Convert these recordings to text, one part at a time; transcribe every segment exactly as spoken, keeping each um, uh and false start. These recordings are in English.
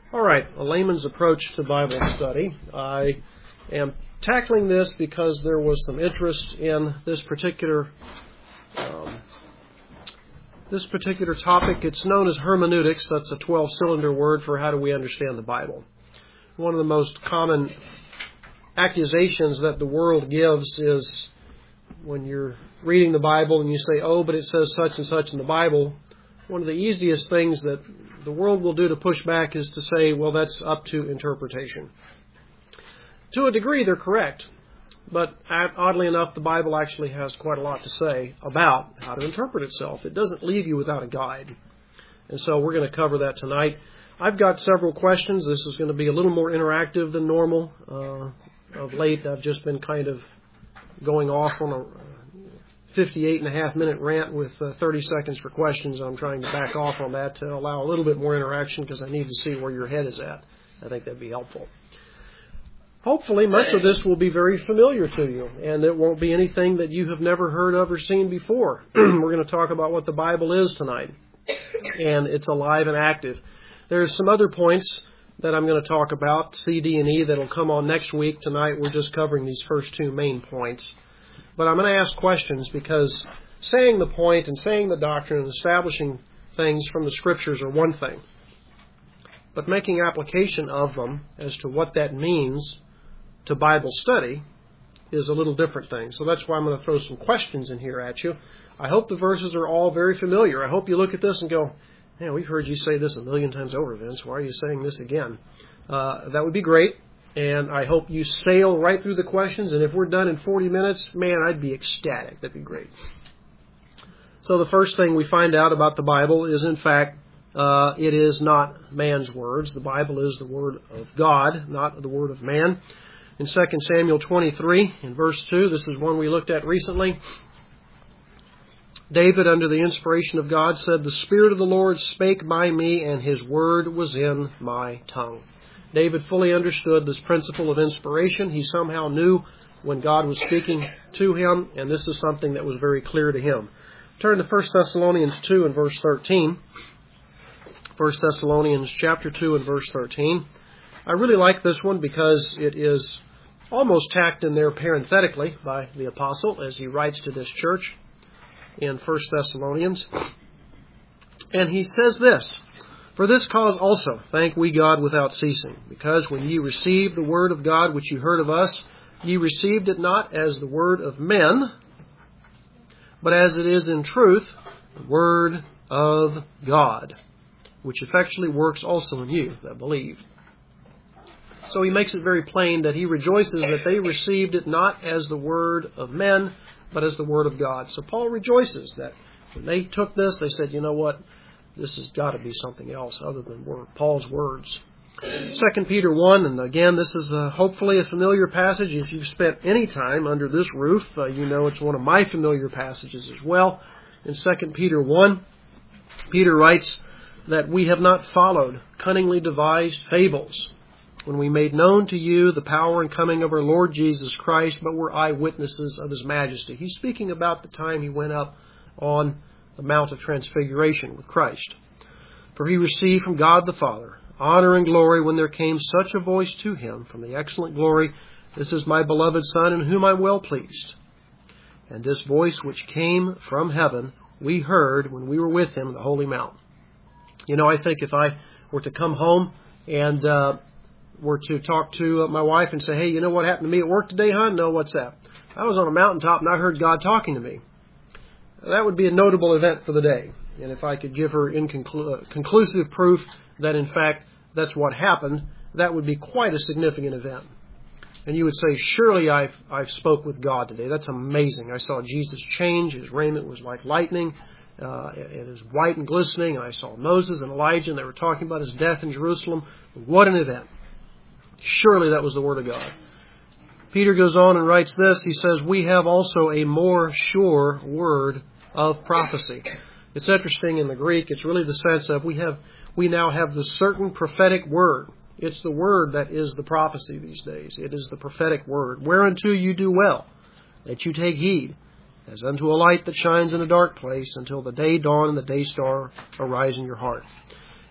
All right, a layman's approach to Bible study. I am tackling this because there was some interest in this particular um, this particular topic. It's known as hermeneutics. That's a twelve-cylinder word for how do we understand the Bible. One of the most common accusations that the world gives is when you're reading the Bible and you say, oh, but it says such and such in the Bible. One of the easiest things that the world will do to push back is to say, well, that's up to interpretation. To a degree, they're correct. But oddly enough, the Bible actually has quite a lot to say about how to interpret itself. It doesn't leave you without a guide. And so we're going to cover that tonight. I've got several questions. This is going to be a little more interactive than normal. Uh, of late, I've just been kind of going off on a fifty-eight and a half minute rant with uh, thirty seconds for questions. I'm trying to back off on that to allow a little bit more interaction because I need to see where your head is at. I think that'd be helpful. Hopefully, much of this will be very familiar to you, and it won't be anything that you have never heard of or seen before. We're going to talk about what the Bible is tonight, and it's alive and active. There's some other points that I'm going to talk about, C, D, and E, that'll come on next week. Tonight, we're just covering these first two main points. But I'm going to ask questions because saying the point and saying the doctrine and establishing things from the Scriptures are one thing. But making application of them as to what that means to Bible study is a little different thing. So that's why I'm going to throw some questions in here at you. I hope the verses are all very familiar. I hope you look at this and go, man, we've heard you say this a million times over, Vince. Why are you saying this again? Uh, that would be great. And I hope you sail right through the questions. And if we're done in forty minutes, man, I'd be ecstatic. That'd be great. So the first thing we find out about the Bible is, in fact, uh, it is not man's words. The Bible is the Word of God, not the Word of man. In Second Samuel twenty-three, in verse two, this is one we looked at recently. David, under the inspiration of God, said, "The Spirit of the Lord spake by me, and His word was in my tongue." David fully understood this principle of inspiration. He somehow knew when God was speaking to him, and this is something that was very clear to him. Turn to First Thessalonians two and verse thirteen. First Thessalonians chapter two and verse thirteen. I really like this one because it is almost tacked in there parenthetically by the apostle as he writes to this church in First Thessalonians. And he says this, "For this cause also thank we God without ceasing, because when ye received the word of God which ye heard of us, ye received it not as the word of men, but as it is in truth, the word of God, which effectually works also in you that believe." So he makes it very plain that he rejoices that they received it not as the word of men, but as the word of God. So Paul rejoices that when they took this, they said, you know what? This has got to be something else other than word, Paul's words. Second Peter one, and again, this is a, hopefully a familiar passage. If you've spent any time under this roof, uh, you know it's one of my familiar passages as well. In Second Peter one, Peter writes that we have not followed cunningly devised fables when we made known to you the power and coming of our Lord Jesus Christ, but were eyewitnesses of His majesty. He's speaking about the time He went up on the Mount of Transfiguration with Christ. For He received from God the Father honor and glory when there came such a voice to Him from the excellent glory, "This is my beloved Son, in whom I am well pleased." And this voice which came from heaven we heard when we were with Him in the holy mount. You know, I think if I were to come home and uh, were to talk to uh, my wife and say, hey, you know what happened to me at work today, hon? No, what's that? I was on a mountaintop and I heard God talking to me. That would be a notable event for the day. And if I could give her inconclu- uh, conclusive proof that, in fact, that's what happened, that would be quite a significant event. And you would say, surely I've, I've spoke with God today. That's amazing. I saw Jesus change. His raiment was like lightning. Uh, it is white and glistening. And I saw Moses and Elijah, and they were talking about His death in Jerusalem. What an event. Surely that was the Word of God. Peter goes on and writes this. He says, we have also a more sure word of prophecy. It's interesting in the Greek. It's really the sense of we have, we now have the certain prophetic word. It's the word that is the prophecy these days. It is the prophetic word. Whereunto you do well, that you take heed, as unto a light that shines in a dark place, until the day dawn and the day star arise in your heart.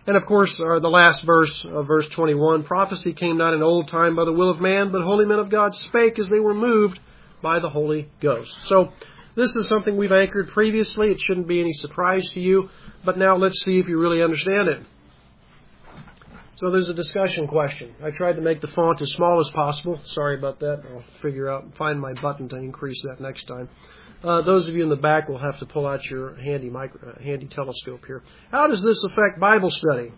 And of course, uh, the last verse, uh, verse twenty-one, prophecy came not in old time by the will of man, but holy men of God spake as they were moved by the Holy Ghost. So this is something we've anchored previously. It shouldn't be any surprise to you. But now let's see if you really understand it. So there's a discussion question. I tried to make the font as small as possible. Sorry about that. I'll figure out, find my button to increase that next time. Uh, those of you in the back will have to pull out your handy micro, uh, handy telescope here. How does this affect Bible study?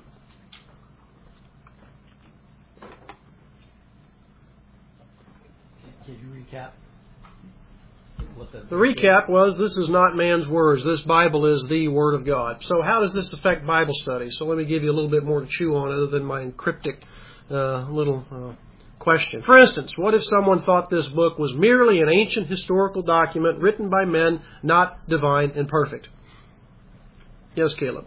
Can you recap? What the, the recap was, this is not man's words. This Bible is the Word of God. So how does this affect Bible study? So let me give you a little bit more to chew on other than my cryptic uh, little uh, question. For instance, what if someone thought this book was merely an ancient historical document written by men not divine and perfect? Yes, Caleb?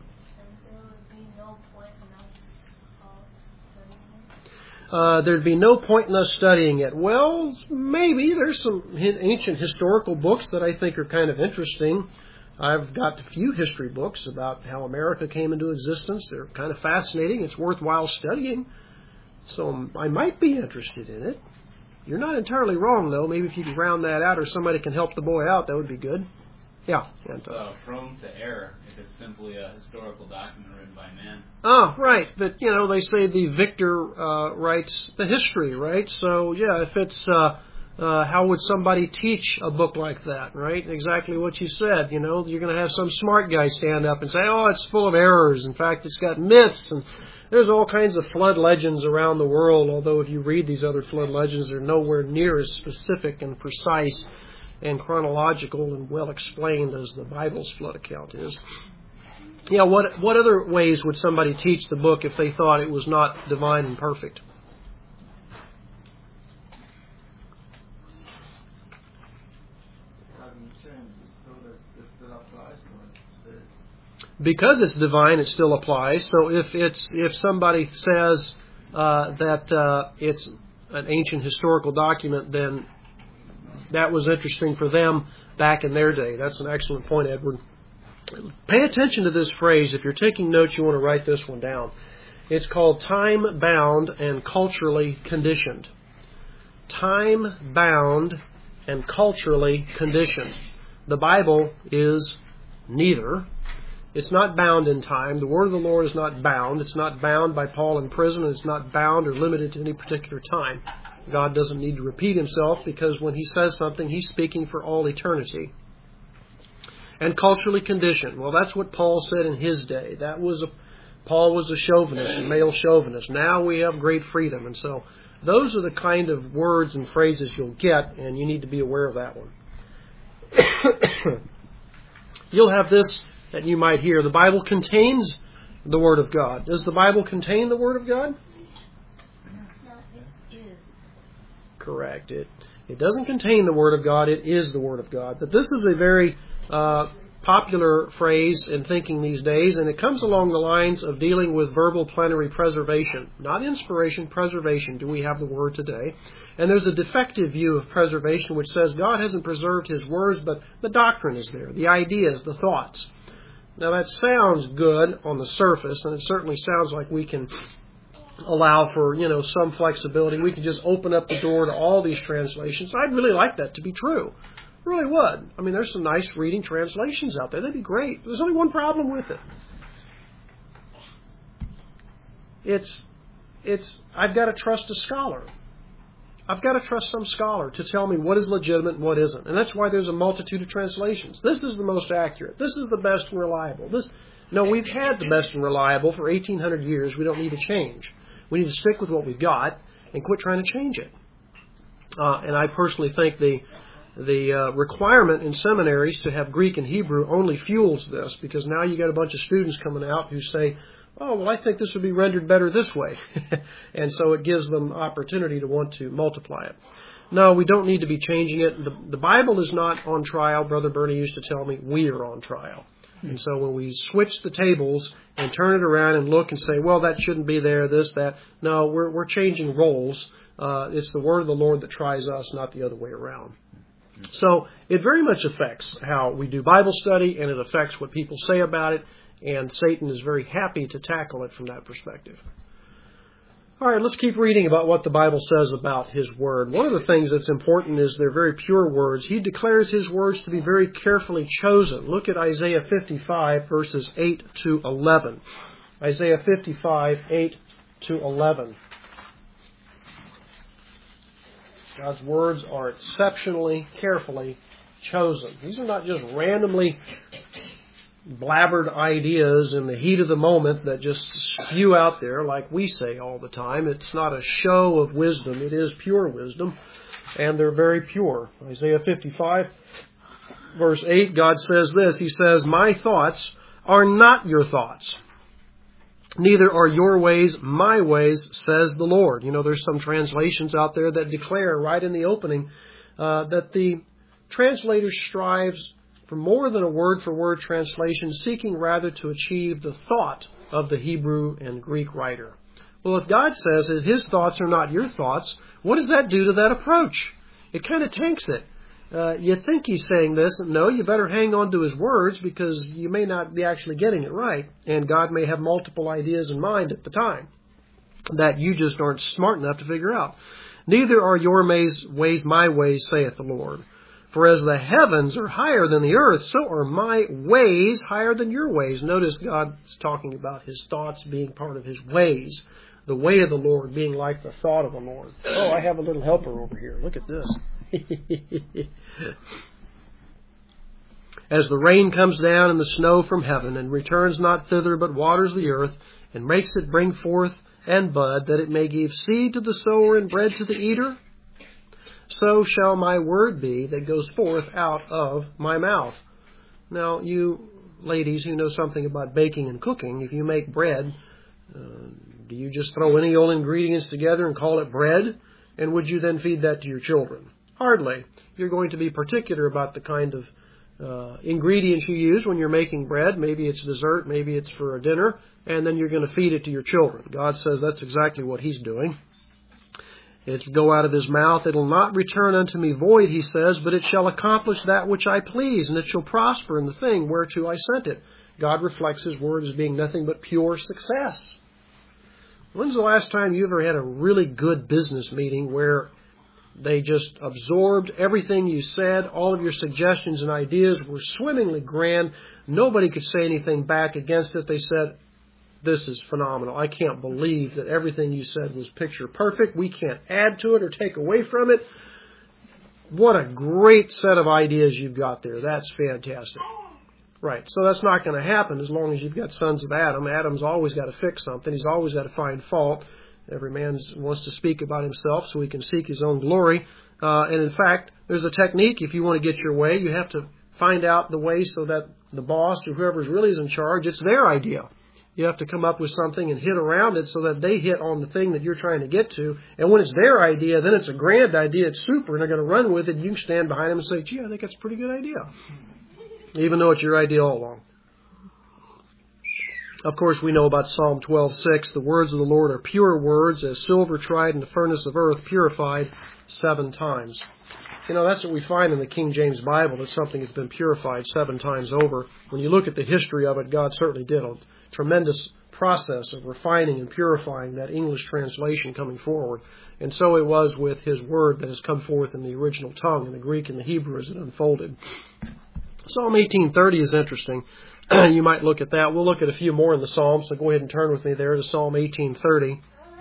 Uh, there'd be no point in us studying it. Well, maybe. There's some ancient historical books that I think are kind of interesting. I've got a few history books about how America came into existence. They're kind of fascinating. It's worthwhile studying. So I might be interested in it. You're not entirely wrong, though. Maybe if you can round that out or somebody can help the boy out, that would be good. Yeah. It's uh, prone to error if it's simply a historical document written by man. Oh, right. But, you know, they say the victor uh, writes the history, right? So, yeah, if it's, uh, uh, how would somebody teach a book like that, right? Exactly what you said, you know. You're going to have some smart guy stand up and say, oh, it's full of errors. In fact, it's got myths, and there's all kinds of flood legends around the world, although if you read these other flood legends, they're nowhere near as specific and precise and chronological and well explained as the Bible's flood account is. Yeah, what what other ways would somebody teach the book if they thought it was not divine and perfect? Because it's divine, it still applies. So if it's if somebody says uh, that uh, it's an ancient historical document, then that was interesting for them back in their day. That's an excellent point, Edward. Pay attention to this phrase. If you're taking notes, you want to write this one down. It's called time-bound and culturally conditioned. Time-bound and culturally conditioned. The Bible is neither. It's not bound in time. The Word of the Lord is not bound. It's not bound by Paul in prison. It's not bound or limited to any particular time. God doesn't need to repeat himself because when he says something, he's speaking for all eternity. And culturally conditioned. Well, that's what Paul said in his day. That was a, Paul was a chauvinist, a male chauvinist. Now we have great freedom. And so those are the kind of words and phrases you'll get, and you need to be aware of that one. You'll have this that you might hear. The Bible contains the Word of God. Does the Bible contain the Word of God? Correct. It it doesn't contain the Word of God. It is the Word of God. But this is a very uh, popular phrase in thinking these days, and it comes along the lines of dealing with verbal plenary preservation. Not inspiration, preservation. Do we have the Word today? And there's a defective view of preservation which says God hasn't preserved His words, but the doctrine is there, the ideas, the thoughts. Now that sounds good on the surface, and it certainly sounds like we can allow for, you know, some flexibility. We can just open up the door to all these translations. I'd really like that to be true. I really would. I mean, there's some nice reading translations out there. That'd be great. There's only one problem with it. It's, it's, I've got to trust a scholar. I've got to trust some scholar to tell me what is legitimate and what isn't. And that's why there's a multitude of translations. This is the most accurate. This is the best and reliable. This, no, we've had the best and reliable for eighteen hundred years. We don't need to change. We need to stick with what we've got and quit trying to change it. Uh, and I personally think the the uh, requirement in seminaries to have Greek and Hebrew only fuels this, because now you got a bunch of students coming out who say, oh, well, I think this would be rendered better this way. And so it gives them opportunity to want to multiply it. No, we don't need to be changing it. The, the Bible is not on trial. Brother Bernie used to tell me we are on trial. And so when we switch the tables and turn it around and look and say, well, that shouldn't be there, this, that. No, we're we're changing roles. Uh, it's the Word of the Lord that tries us, not the other way around. So it very much affects how we do Bible study, and it affects what people say about it. And Satan is very happy to tackle it from that perspective. All right, let's keep reading about what the Bible says about His Word. One of the things that's important is they're very pure words. He declares His words to be very carefully chosen. Look at Isaiah fifty-five, verses eight to eleven. Isaiah fifty-five, eight to eleven. God's words are exceptionally carefully chosen. These are not just randomly blabbered ideas in the heat of the moment that just spew out there like we say all the time. It's not a show of wisdom. It is pure wisdom, and they're very pure. Isaiah fifty-five, verse eight, God says this. He says, "My thoughts are not your thoughts, neither are your ways my ways, says the Lord." You know, there's some translations out there that declare right in the opening uh, that the translator strives for more than a word-for-word translation, seeking rather to achieve the thought of the Hebrew and Greek writer. Well, if God says that His thoughts are not your thoughts, what does that do to that approach? It kind of tanks it. Uh, you think He's saying this, and no, you better hang on to His words because you may not be actually getting it right, and God may have multiple ideas in mind at the time that you just aren't smart enough to figure out. "Neither are your ways, ways my ways, saith the Lord. For as the heavens are higher than the earth, so are my ways higher than your ways." Notice God's talking about His thoughts being part of His ways. The way of the Lord being like the thought of the Lord. Oh, I have a little helper over here. Look at this. "As the rain comes down and the snow from heaven, and returns not thither, but waters the earth, and makes it bring forth and bud, that it may give seed to the sower and bread to the eater, so shall my word be that goes forth out of my mouth." Now, you ladies who know something about baking and cooking, if you make bread, uh, do you just throw any old ingredients together and call it bread? And would you then feed that to your children? Hardly. You're going to be particular about the kind of uh, ingredients you use when you're making bread. Maybe it's dessert, maybe it's for a dinner, and then you're going to feed it to your children. God says that's exactly what He's doing. "It go out of His mouth. It will not return unto me void," He says, "but it shall accomplish that which I please, and it shall prosper in the thing whereto I sent it." God reflects His word as being nothing but pure success. When's the last time you ever had a really good business meeting where they just absorbed everything you said, all of your suggestions and ideas were swimmingly grand, nobody could say anything back against it, they said, "This is phenomenal. I can't believe that everything you said was picture perfect. We can't add to it or take away from it. What a great set of ideas you've got there. That's fantastic." Right. So that's not going to happen as long as you've got sons of Adam. Adam's always got to fix something. He's always got to find fault. Every man wants to speak about himself so he can seek his own glory. Uh, and in fact, there's a technique. If you want to get your way, you have to find out the way so that the boss or whoever really is in charge, it's their idea. You have to come up with something and hit around it so that they hit on the thing that you're trying to get to. And when it's their idea, then it's a grand idea. It's super, and they're going to run with it. You can stand behind them and say, "Gee, I think that's a pretty good idea," even though it's your idea all along. Of course, we know about Psalm twelve six. "The words of the Lord are pure words, as silver tried in the furnace of earth, purified seven times." You know, that's what we find in the King James Bible, that something has been purified seven times over. When you look at the history of it, God certainly did a tremendous process of refining and purifying that English translation coming forward. And so it was with His Word that has come forth in the original tongue, in the Greek and the Hebrew as it unfolded. Psalm eighteen thirty is interesting. You might look at that. We'll look at a few more in the Psalms, so go ahead and turn with me there to Psalm eighteen thirty.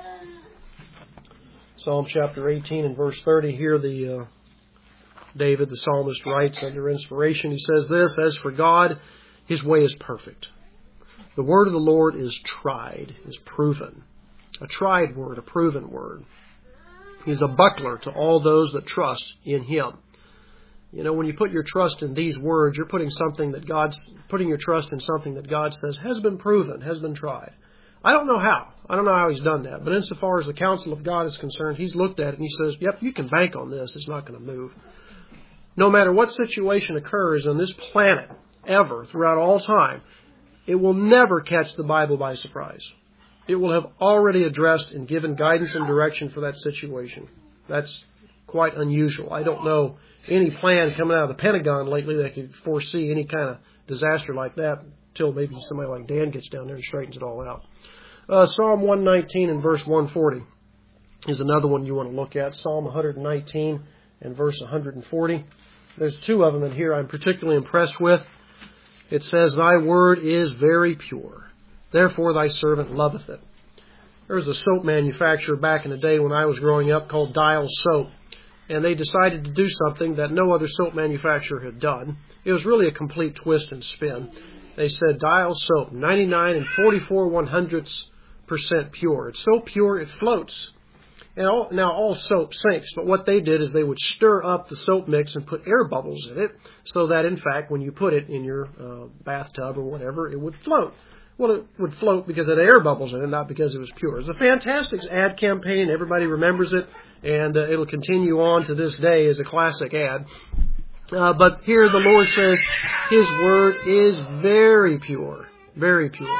Psalm chapter eighteen and verse thirty. Here the uh, David, the psalmist, writes under inspiration. He says this, "As for God, His way is perfect. The word of the Lord is tried," is proven. A tried word, a proven word. He's a buckler to all those that trust in Him. You know, when you put your trust in these words, you're putting something that God's putting your trust in something that God says has been proven, has been tried. I don't know how. I don't know how He's done that. But insofar as the counsel of God is concerned, He's looked at it and He says, "Yep, you can bank on this. It's not going to move." No matter what situation occurs on this planet, ever, throughout all time, it will never catch the Bible by surprise. It will have already addressed and given guidance and direction for that situation. That's quite unusual. I don't know any plan coming out of the Pentagon lately that could foresee any kind of disaster like that. Till maybe somebody like Dan gets down there and straightens it all out. Uh, Psalm one nineteen and verse one forty is another one you want to look at. Psalm one nineteen and verse one forty. There's two of them in here I'm particularly impressed with. It says, Thy word is very pure. Therefore thy servant loveth it. There was a soap manufacturer back in the day when I was growing up called Dial Soap. And they decided to do something that no other soap manufacturer had done. It was really a complete twist and spin. They said Dial Soap, ninety-nine and forty-four one hundredths percent pure. It's so pure it floats. And all, now all soap sinks, but what they did is they would stir up the soap mix and put air bubbles in it so that, in fact, when you put it in your uh, bathtub or whatever, it would float. Well, it would float because it had air bubbles in it, not because it was pure. It's a fantastic ad campaign. Everybody remembers it, and uh, it'll continue on to this day as a classic ad. Uh, but here the Lord says His word is very pure, very pure.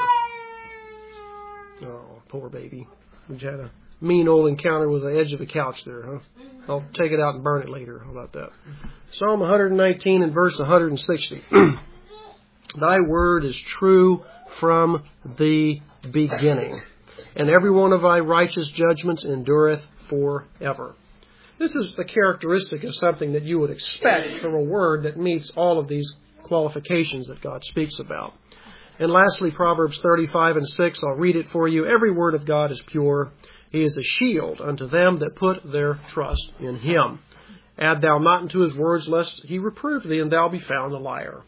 Oh, poor baby. We had a mean old encounter with the edge of a couch there, huh? I'll take it out and burn it later. How about that? Psalm one nineteen and verse one sixty. Thy word is true from the beginning, and every one of thy righteous judgments endureth forever. This is the characteristic of something that you would expect from a word that meets all of these qualifications that God speaks about. And lastly, Proverbs thirty-five and six, I'll read it for you. Every word of God is pure. He is a shield unto them that put their trust in Him. Add thou not unto His words, lest He reprove thee, and thou be found a liar.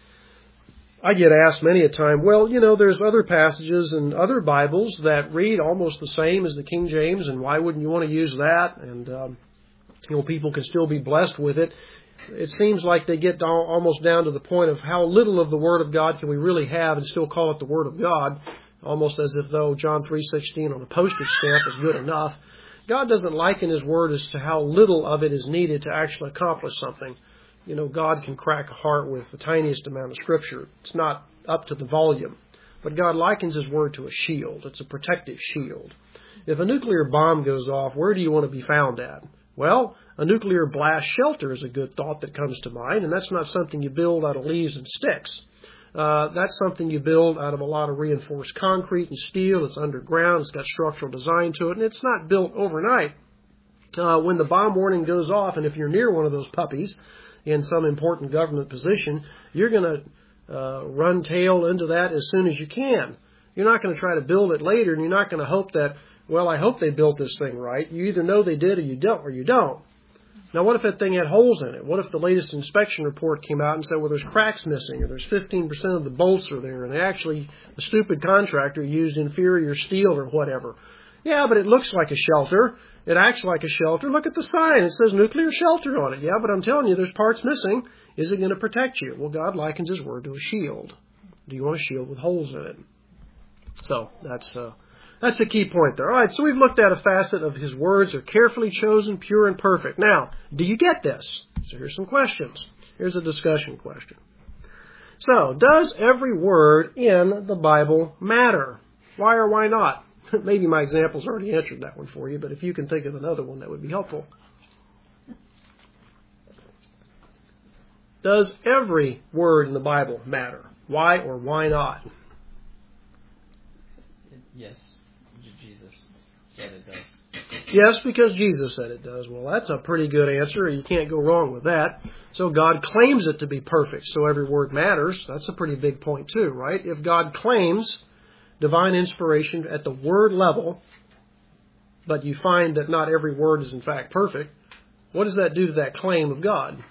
I get asked many a time, well, you know, there's other passages in other Bibles that read almost the same as the King James, and why wouldn't you want to use that? And, um, you know, people can still be blessed with it. It seems like they get down, almost down to the point of how little of the Word of God can we really have and still call it the Word of God, almost as if though John three sixteen on a postage stamp is good enough. God doesn't liken His Word as to how little of it is needed to actually accomplish something. You know, God can crack a heart with the tiniest amount of Scripture. It's not up to the volume. But God likens His Word to a shield. It's a protective shield. If a nuclear bomb goes off, where do you want to be found at? Well, a nuclear blast shelter is a good thought that comes to mind, and that's not something you build out of leaves and sticks. Uh, that's something you build out of a lot of reinforced concrete and steel. It's underground. It's got structural design to it, and it's not built overnight. Uh, when the bomb warning goes off, and if you're near one of those puppies in some important government position, you're going to uh, run tail into that as soon as you can. You're not going to try to build it later, and you're not going to hope that, well, I hope they built this thing right. You either know they did or you don't, or you don't. Now, what if that thing had holes in it? What if the latest inspection report came out and said, well, there's cracks missing, or there's fifteen percent of the bolts are there, and they actually, the stupid contractor used inferior steel or whatever. Yeah, but it looks like a shelter. It acts like a shelter. Look at the sign. It says nuclear shelter on it. Yeah, but I'm telling you, there's parts missing. Is it going to protect you? Well, God likens His Word to a shield. Do you want a shield with holes in it? So, that's uh, that's a key point there. All right, so we've looked at a facet of His words are carefully chosen, pure, and perfect. Now, do you get this? So here's some questions. Here's a discussion question. So, does every word in the Bible matter? Why or why not? Maybe my example's already answered that one for you, but if you can think of another one, that would be helpful. Does every word in the Bible matter? Why or why not? Yes, Jesus said it does. Yes, because Jesus said it does. Well, that's a pretty good answer. You can't go wrong with that. So God claims it to be perfect, so every word matters. That's a pretty big point too, right? If God claims divine inspiration at the word level, but you find that not every word is in fact perfect, what does that do to that claim of God?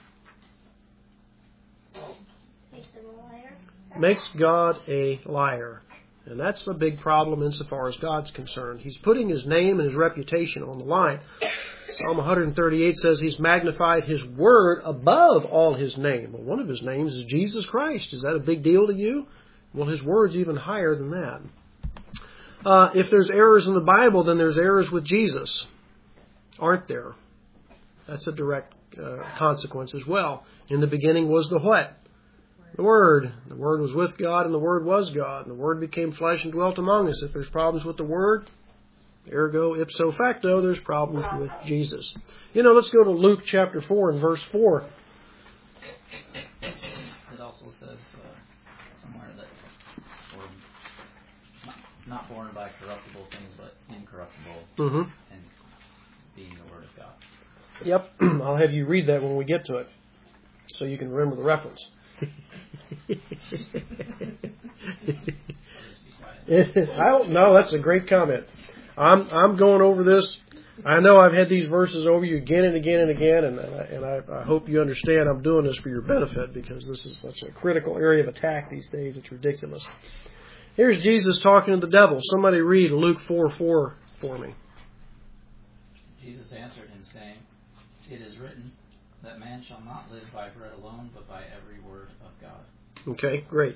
Makes him a liar. Makes God a liar. And that's a big problem insofar as God's concerned. He's putting His name and His reputation on the line. Psalm one thirty-eight says He's magnified His word above all His name. Well, one of His names is Jesus Christ. Is that a big deal to you? Well, His word's even higher than that. Uh, if there's errors in the Bible, then there's errors with Jesus, aren't there? That's a direct uh, consequence as well. In the beginning was the what? The Word. The Word was with God, and the Word was God. And the Word became flesh and dwelt among us. If there's problems with the Word, ergo ipso facto, there's problems with Jesus. You know, let's go to Luke chapter four and verse four. It also says uh, somewhere that not born by corruptible things, but incorruptible, Mm-hmm. and being the Word of God. Yep. I'll have you read that when we get to it, so you can remember the reference. I don't know. That's a great comment. I'm I'm going over this. I know I've had these verses over you again and again and again, and and, I, and I, I hope you understand I'm doing this for your benefit, because this is such a critical area of attack these days. It's ridiculous. Here's Jesus talking to the devil. Somebody read Luke four four for me. Jesus answered him, saying, "It is written that man shall not live by bread alone, but by every word of God." Okay, great.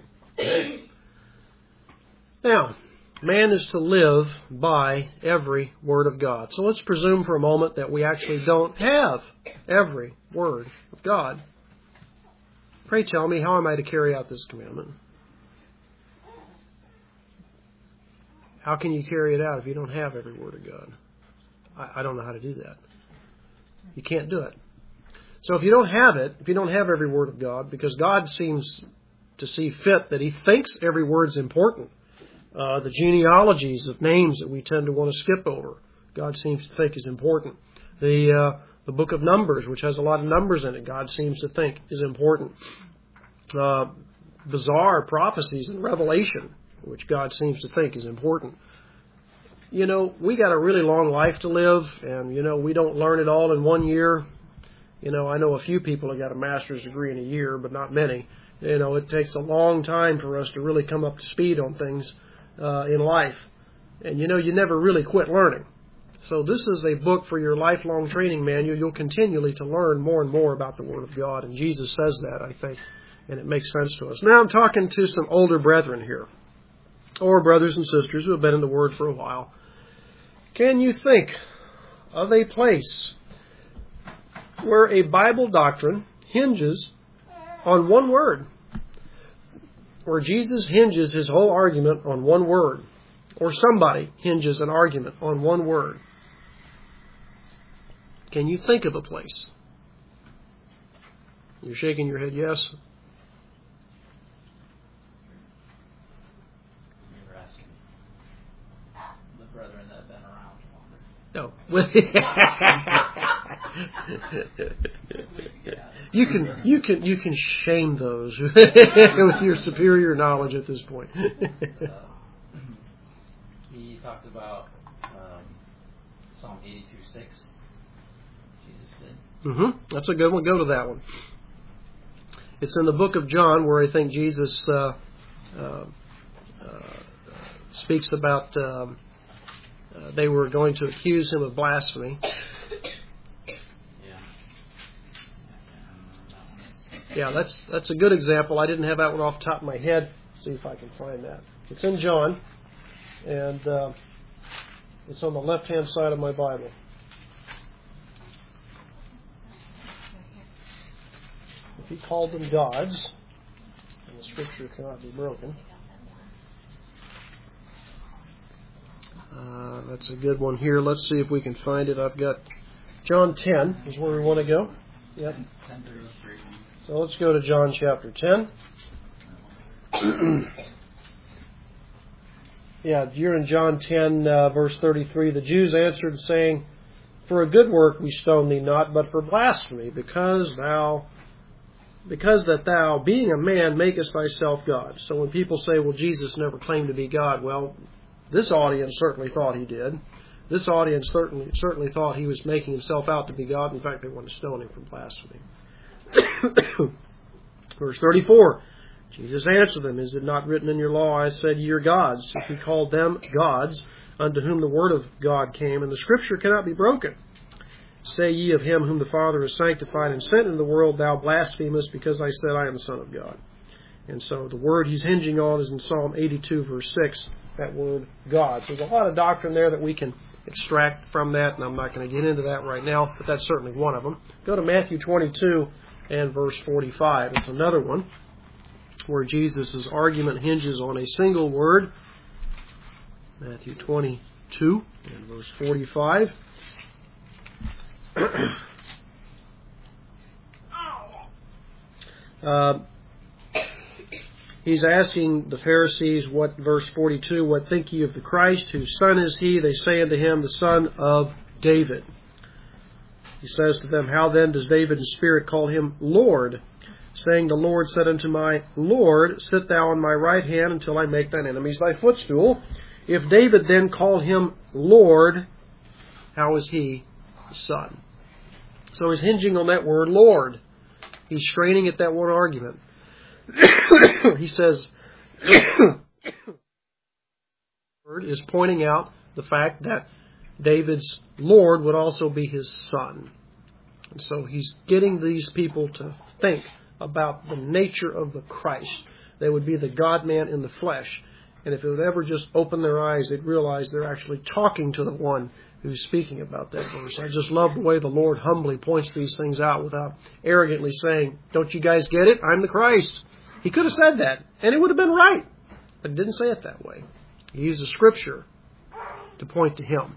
Now, man is to live by every word of God. So let's presume for a moment that we actually don't have every word of God. Pray tell me, how am I to carry out this commandment? How can you carry it out if you don't have every word of God? I, I don't know how to do that. You can't do it. So if you don't have it, if you don't have every word of God, because God seems to see fit that He thinks every word's important. Uh, the genealogies of names that we tend to want to skip over, God seems to think is important. The uh, the book of Numbers, which has a lot of numbers in it, God seems to think is important. Uh, bizarre prophecies in Revelation, which God seems to think is important. You know, we got a really long life to live, and, you know, we don't learn it all in one year. You know, I know a few people have got a master's degree in a year, but not many. You know, it takes a long time for us to really come up to speed on things uh, in life. And, you know, you never really quit learning. So this is a book for your lifelong training manual. You'll continually to learn more and more about the Word of God. And Jesus says that, I think, and it makes sense to us. Now I'm talking to some older brethren here, or brothers and sisters who have been in the Word for a while. Can you think of a place where a Bible doctrine hinges on one word? Where Jesus hinges His whole argument on one word? Or somebody hinges an argument on one word? Can you think of a place? You're shaking your head yes. You're asking the brethren that have been around longer. No. You can you can you can shame those with your superior knowledge at this point. uh, he talked about um, Psalm eighty-two six. Jesus did. Mm-hmm. That's a good one. Go to that one. It's in the book of John, where I think Jesus uh, uh, uh, speaks about um, uh, they were going to accuse Him of blasphemy. Yeah, that's that's a good example. I didn't have that one off the top of my head. Let's see if I can find that. It's in John, and uh, it's on the left-hand side of my Bible. If He called them gods, and the Scripture cannot be broken. Uh, that's a good one here. Let's see if we can find it. I've got John ten is where we want to go. Yep. So let's go to John chapter ten. Yeah, you're in John ten, uh, verse thirty-three. The Jews answered, saying, "For a good work we stone thee not, but for blasphemy, because thou, because that thou, being a man, makest thyself God." So when people say, "Well, Jesus never claimed to be God," well, this audience certainly thought He did. This audience certainly certainly thought He was making Himself out to be God. In fact, they wanted to stone Him for blasphemy. Verse thirty-four, Jesus answered them, "Is it not written in your law, I said ye are gods? If He called them gods, unto whom the word of God came, and the Scripture cannot be broken. Say ye of Him whom the Father has sanctified and sent into the world, thou blasphemest, because I said I am the Son of God." And so the word He's hinging on is in Psalm eighty-two, verse six, that word God. So there's a lot of doctrine there that we can extract from that, and I'm not going to get into that right now, but that's certainly one of them. Go to Matthew twenty-two and verse forty-five. It's another one where Jesus' argument hinges on a single word. Matthew twenty-two and verse forty-five. uh, He's asking the Pharisees, what verse forty-two, what think ye of the Christ? Whose son is he? They say unto him, the son of David. He says to them, how then does David in spirit call him Lord? Saying, the Lord said unto my Lord, sit thou on my right hand until I make thine enemies thy footstool. If David then called him Lord, how is he the son? So he's hinging on that word Lord. He's straining at that one argument. He says, word is pointing out the fact that David's Lord would also be his son. And so he's getting these people to think about the nature of the Christ. They would be the God-man in the flesh. And if it would ever just open their eyes, they'd realize they're actually talking to the one who's speaking about that verse. I just love the way the Lord humbly points these things out without arrogantly saying, don't you guys get it? I'm the Christ. He could have said that, and it would have been right. But he didn't say it that way. He used the Scripture to point to Him.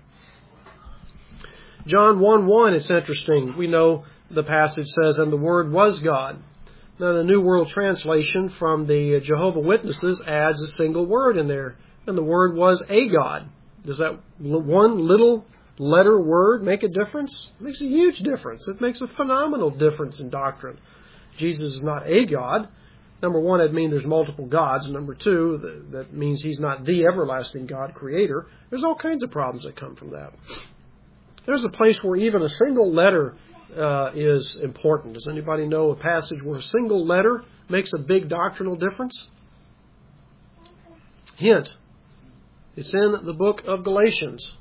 John one one, it's interesting. We know the passage says, and the Word was God. Now, the New World Translation from the Jehovah Witnesses adds a single word in there. And the Word was a God. Does that one little letter word make a difference? It makes a huge difference. It makes a phenomenal difference in doctrine. Jesus is not a God. Number one, it'd mean there's multiple gods. Number two, that means He's not the everlasting God, Creator. There's all kinds of problems that come from that. There's a place where even a single letter uh, is important. Does anybody know a passage where a single letter makes a big doctrinal difference? Hint. It's in the book of Galatians.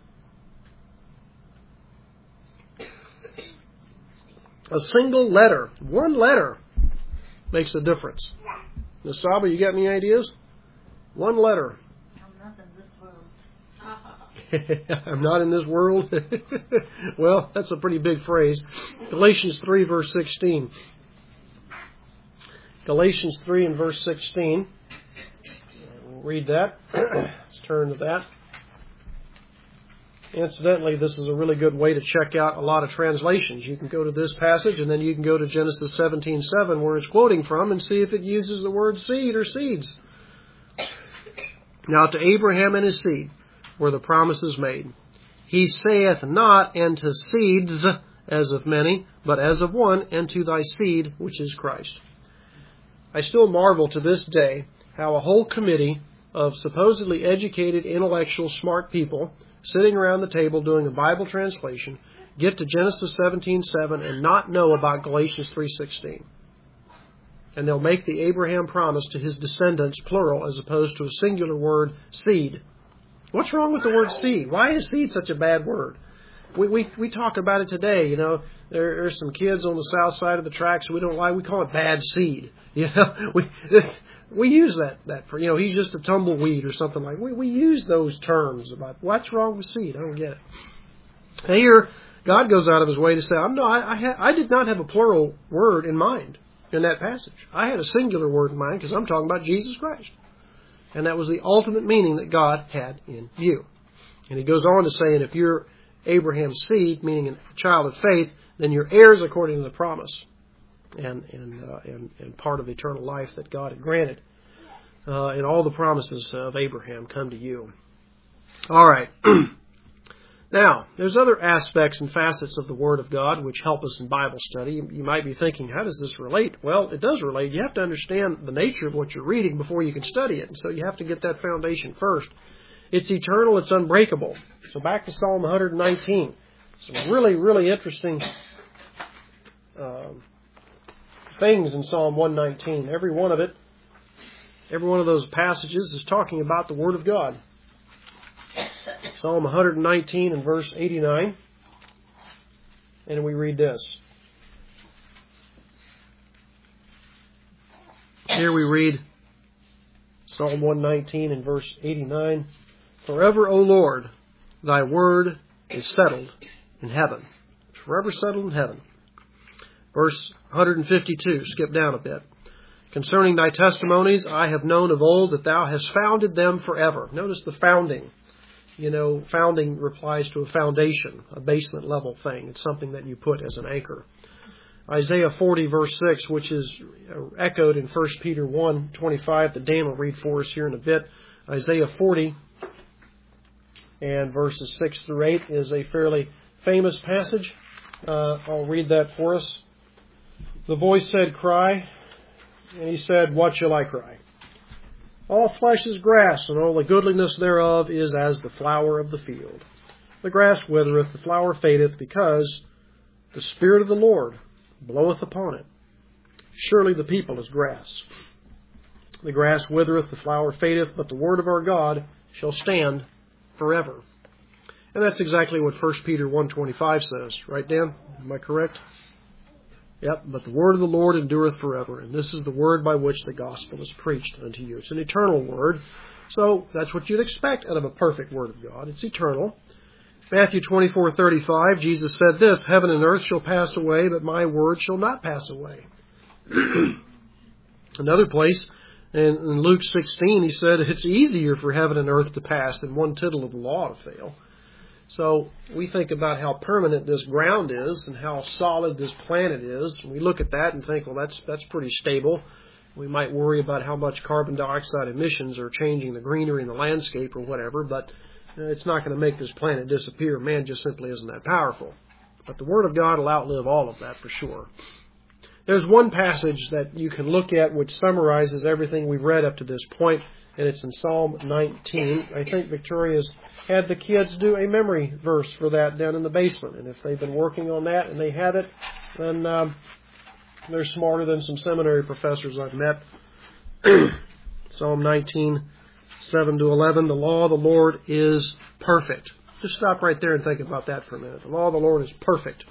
A single letter, one letter, makes a difference. Miss Saba, you got any ideas? One letter. I'm not in this world. I'm not in this world. Well, that's a pretty big phrase. Galatians three, verse sixteen. Galatians three and verse sixteen. We'll read that. Let's turn to that. Incidentally, this is a really good way to check out a lot of translations. You can go to this passage and then you can go to Genesis seventeen seven where it's quoting from and see if it uses the word seed or seeds. Now to Abraham and his seed were the promises made. He saith not, and to seeds as of many, but as of one, and to thy seed, which is Christ. I still marvel to this day how a whole committee of supposedly educated, intellectual, smart people sitting around the table doing a Bible translation get to Genesis seventeen seven and not know about Galatians three sixteen. And they'll make the Abraham promise to his descendants, plural, as opposed to a singular word, seed. What's wrong with the word seed? Why is seed such a bad word? We we, we talk about it today. You know, there, there's some kids on the south side of the tracks we don't like. We call it bad seed. You know, we we use that that for, you know, he's just a tumbleweed or something like. We we use those terms about what's wrong with seed. I don't get it. Now here, God goes out of His way to say, I'm no, I I, ha, I did not have a plural word in mind in that passage. I had a singular word in mind because I'm talking about Jesus Christ. And that was the ultimate meaning that God had in you. And He goes on to say, and if you're Abraham's seed, meaning a child of faith, then you're heirs according to the promise and and uh, and, and part of eternal life that God had granted. Uh, and all the promises of Abraham come to you. All right. Now, there's other aspects and facets of the Word of God which help us in Bible study. You might be thinking, how does this relate? Well, it does relate. You have to understand the nature of what you're reading before you can study it. And so you have to get that foundation first. It's eternal. It's unbreakable. So back to Psalm one nineteen. Some really, really interesting uh, things in Psalm one nineteen. Every one of it, every one of those passages is talking about the Word of God. Psalm one nineteen and verse eighty-nine. And we read this. Here we read Psalm one nineteen and verse eighty-nine. Forever, O Lord, thy word is settled in heaven. Forever settled in heaven. Verse one fifty-two, skip down a bit. Concerning thy testimonies, I have known of old that thou hast founded them forever. Notice the founding. You know, founding replies to a foundation, a basement level thing. It's something that you put as an anchor. Isaiah forty, verse six, which is echoed in First Peter one twenty-five that Dan will read for us here in a bit. Isaiah forty and verses six through eight is a fairly famous passage. Uh, I'll read that for us. The voice said, "Cry," and he said, "What shall I cry? All flesh is grass, and all the goodliness thereof is as the flower of the field. The grass withereth, the flower fadeth, because the Spirit of the Lord bloweth upon it. Surely the people is grass. The grass withereth, the flower fadeth, but the word of our God shall stand forever." And that's exactly what First Peter one twenty-five says. Right, Dan? Am I correct? Yep. But the word of the Lord endureth forever, and this is the word by which the gospel is preached unto you. It's an eternal word. So that's what you'd expect out of a perfect word of God. It's eternal. Matthew twenty-four thirty-five, Jesus said this, "Heaven and earth shall pass away, but my word shall not pass away." Another place, in, in Luke sixteen, he said, "It's easier for heaven and earth to pass than one tittle of the law to fail." So we think about how permanent this ground is and how solid this planet is. We look at that and think, well, that's that's pretty stable. We might worry about how much carbon dioxide emissions are changing the greenery in the landscape or whatever, but it's not going to make this planet disappear. Man just simply isn't that powerful. But the Word of God will outlive all of that for sure. There's one passage that you can look at which summarizes everything we've read up to this point, and it's in Psalm nineteen. I think Victoria's had the kids do a memory verse for that down in the basement. And if they've been working on that and they have it, then um, they're smarter than some seminary professors I've met. Psalm nineteen, seven to eleven, "The law of the Lord is perfect." Just stop right there and think about that for a minute. The law of the Lord is perfect.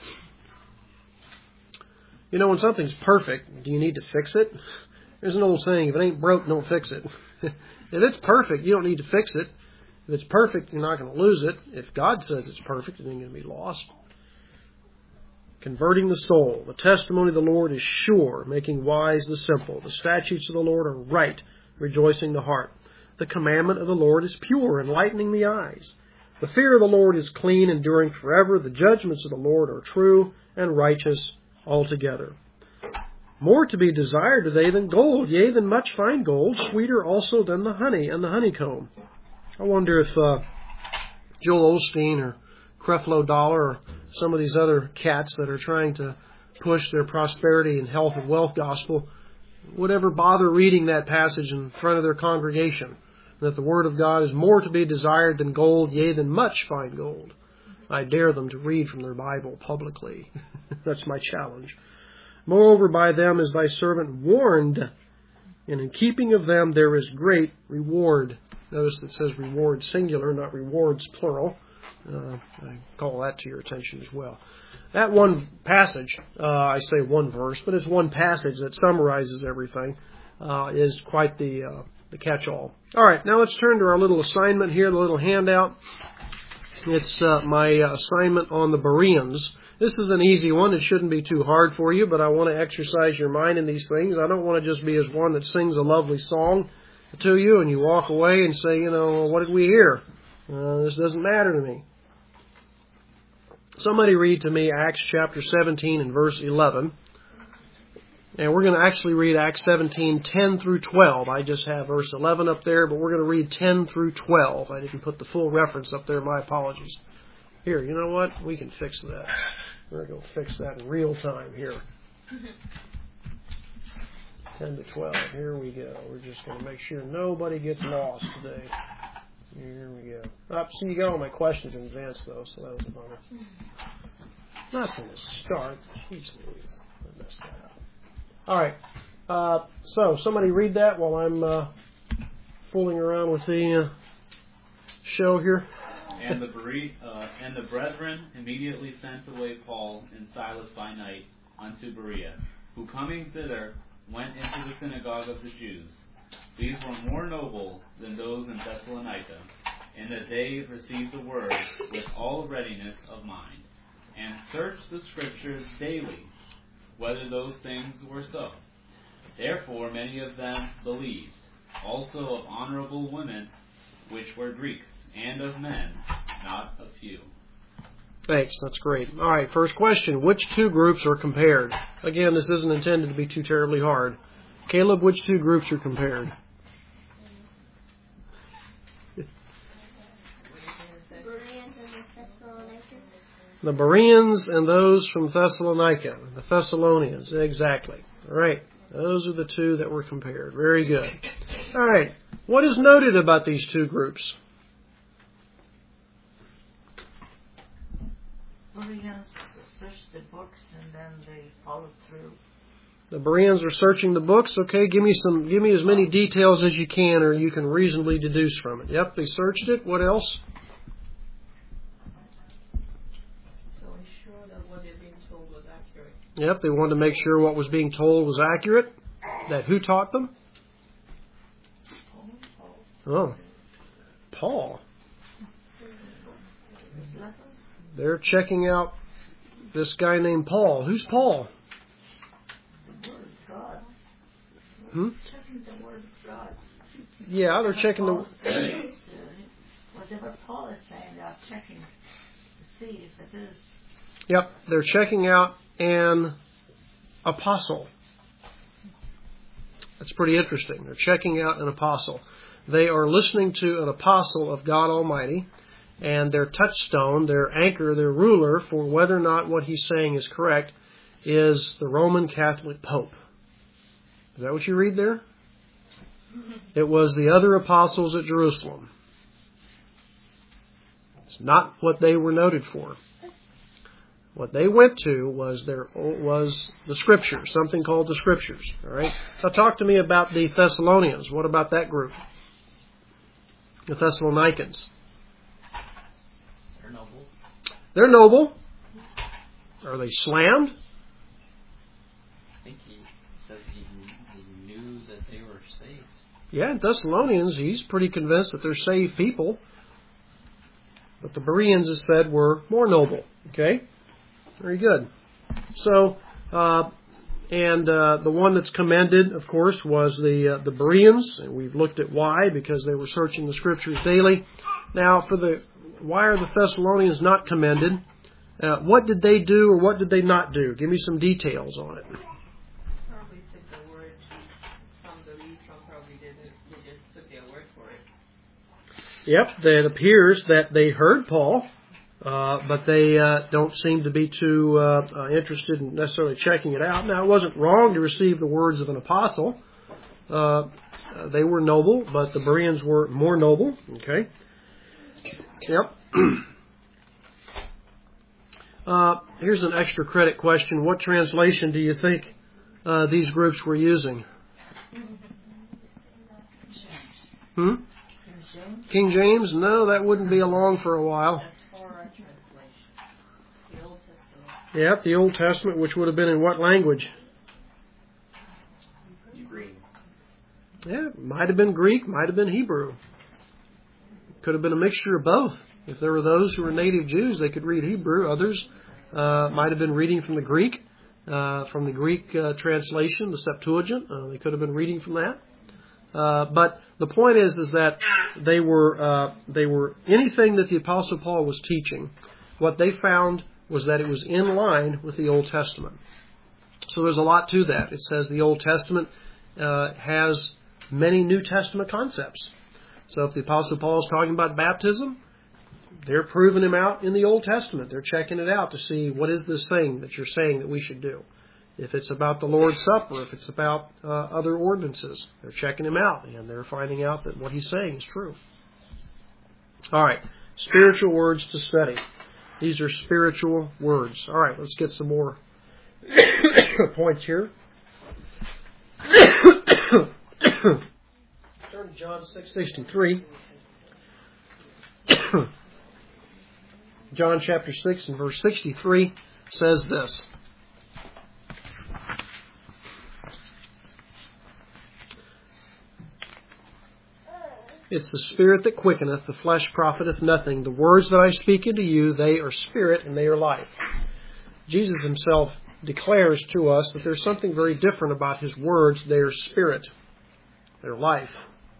You know, when something's perfect, do you need to fix it? There's an old saying, if it ain't broke, don't fix it. If it's perfect, you don't need to fix it. If it's perfect, you're not going to lose it. If God says it's perfect, it ain't going to be lost. Converting the soul. "The testimony of the Lord is sure, making wise the simple. The statutes of the Lord are right, rejoicing the heart. The commandment of the Lord is pure, enlightening the eyes. The fear of the Lord is clean, enduring forever. The judgments of the Lord are true and righteous altogether. More to be desired are they than gold, yea, than much fine gold, sweeter also than the honey and the honeycomb." I wonder if uh, Joel Osteen or Creflo Dollar or some of these other cats that are trying to push their prosperity and health and wealth gospel would ever bother reading that passage in front of their congregation, that the Word of God is more to be desired than gold, yea, than much fine gold. I dare them to read from their Bible publicly. That's my challenge. "Moreover, by them is thy servant warned, and in keeping of them there is great reward." Notice it says reward singular, not rewards plural. Uh, I call that to your attention as well. That one passage, uh, I say one verse, but it's one passage that summarizes everything, uh, is quite the uh, the catch-all. All right, now let's turn to our little assignment here, the little handout. It's uh, my uh, assignment on the Bereans. This is an easy one. It shouldn't be too hard for you, but I want to exercise your mind in these things. I don't want to just be as one that sings a lovely song to you and you walk away and say, you know, what did we hear? Uh, this doesn't matter to me. Somebody read to me Acts chapter seventeen and verse eleven. And we're going to actually read Acts seventeen, ten through twelve. I just have verse eleven up there, but we're going to read ten through twelve. I didn't put the full reference up there. My apologies. Here, you know what? We can fix that. We're going to fix that in real time here. ten to twelve. Here we go. We're just going to make sure nobody gets lost today. Here we go. Oh, see, you got all my questions in advance, though, so that was a bummer. Not from the start. Jeez Louise. I messed that up. All right. Uh, so, somebody read that while I'm uh, fooling around with the uh, show here. And the, Bere- uh, and the brethren immediately sent away Paul and Silas by night unto Berea, who coming thither went into the synagogue of the Jews. These were more noble than those in Thessalonica, in that they received the word with all readiness of mind, and searched the Scriptures daily, whether those things were so. Therefore many of them believed, also of honorable women, which were Greeks, and of men, not a few. Thanks. That's great. All right, first question. Which two groups are compared? Again, this isn't intended to be too terribly hard. Caleb, which two groups are compared? The Bereans and those from Thessalonica, the Thessalonians, exactly. All right, those are the two that were compared. Very good. All right, what is noted about these two groups? Bereans searched the books and then they followed through. The Bereans are searching the books. Okay, give me some, give me as many details as you can, or you can reasonably deduce from it. Yep, they searched it. What else? Yep, they wanted to make sure what was being told was accurate. That who taught them? Oh, Paul. They're checking out this guy named Paul. Who's Paul? The Word of God. Hmm? Checking the Word of God. Yeah, they're checking the... Whatever Paul is saying, they're checking to see if it is. Yep, they're checking out an apostle. That's pretty interesting. They're checking out an apostle. They are listening to an apostle of God Almighty, and their touchstone, their anchor, their ruler for whether or not what he's saying is correct is the Roman Catholic Pope. Is that what you read there? It was the other apostles at Jerusalem. It's not what they were noted for. What they went to was their was the Scriptures, something called the Scriptures. All right. Now talk to me about the Thessalonians. What about that group? The Thessalonians. They're noble. They're noble. Are they slammed? I think he says he, he knew that they were saved. Yeah, in Thessalonians, he's pretty convinced that they're saved people. But the Bereans, as said, were more noble. Okay. Very good. So, uh, and uh, the one that's commended, of course, was the uh, the Bereans, and we've looked at why, because they were searching the Scriptures daily. Now, for the why are the Thessalonians not commended? Uh, what did they do, or what did they not do? Give me some details on it. Probably took the word. Some believed, some probably didn't. They just took their word for it. Yep, it appears that they heard Paul. Uh, but they uh, don't seem to be too uh, uh, interested in necessarily checking it out. Now, it wasn't wrong to receive the words of an apostle. Uh, they were noble, but the Bereans were more noble. Okay. Yep. uh, here's an extra credit question. What translation do you think uh, these groups were using? Hmm? King James? No, that wouldn't be along for a while. Yep, the Old Testament, which would have been in what language? Hebrew. Yeah, might have been Greek, might have been Hebrew. Could have been a mixture of both. If there were those who were native Jews, they could read Hebrew. Others uh, might have been reading from the Greek, uh, from the Greek uh, translation, the Septuagint. Uh, they could have been reading from that. Uh, but the point is, is that they were uh, they were anything that the Apostle Paul was teaching. What they found was that it was in line with the Old Testament. So there's a lot to that. It says the Old Testament uh, has many New Testament concepts. So if the Apostle Paul is talking about baptism, they're proving him out in the Old Testament. They're checking it out to see what is this thing that you're saying that we should do. If it's about the Lord's Supper, if it's about uh, other ordinances, they're checking him out, and they're finding out that what he's saying is true. All right, spiritual words to study. These are spiritual words. All right, let's get some more points here. Turn to John six sixty-three. John chapter six and verse sixty-three says this. It's the Spirit that quickeneth, the flesh profiteth nothing. The words that I speak unto you, they are spirit and they are life. Jesus himself declares to us that there's something very different about his words. They are spirit. They're life.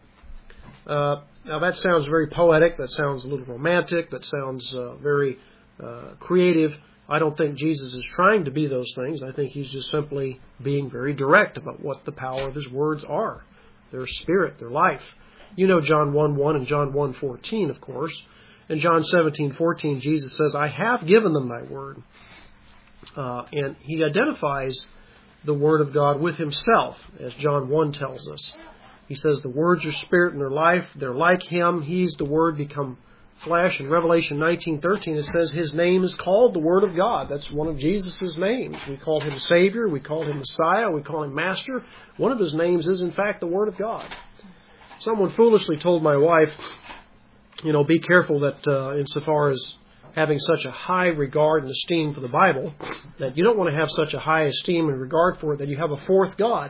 Uh, now that sounds very poetic. That sounds a little romantic. That sounds uh, very uh, creative. I don't think Jesus is trying to be those things. I think he's just simply being very direct about what the power of his words are. Their spirit, their life. You know John one one and John one fourteen, of course. In John seventeen fourteen, Jesus says, I have given them thy word. Uh, and he identifies the word of God with himself, as John one tells us. He says the words are spirit and they're life. They're like him. He's the word become flesh. In Revelation nineteen thirteen, it says his name is called the Word of God. That's one of Jesus' names. We call him Savior. We call him Messiah. We call him Master. One of his names is, in fact, the Word of God. Someone foolishly told my wife, you know, be careful that uh, insofar as having such a high regard and esteem for the Bible, that you don't want to have such a high esteem and regard for it that you have a fourth God.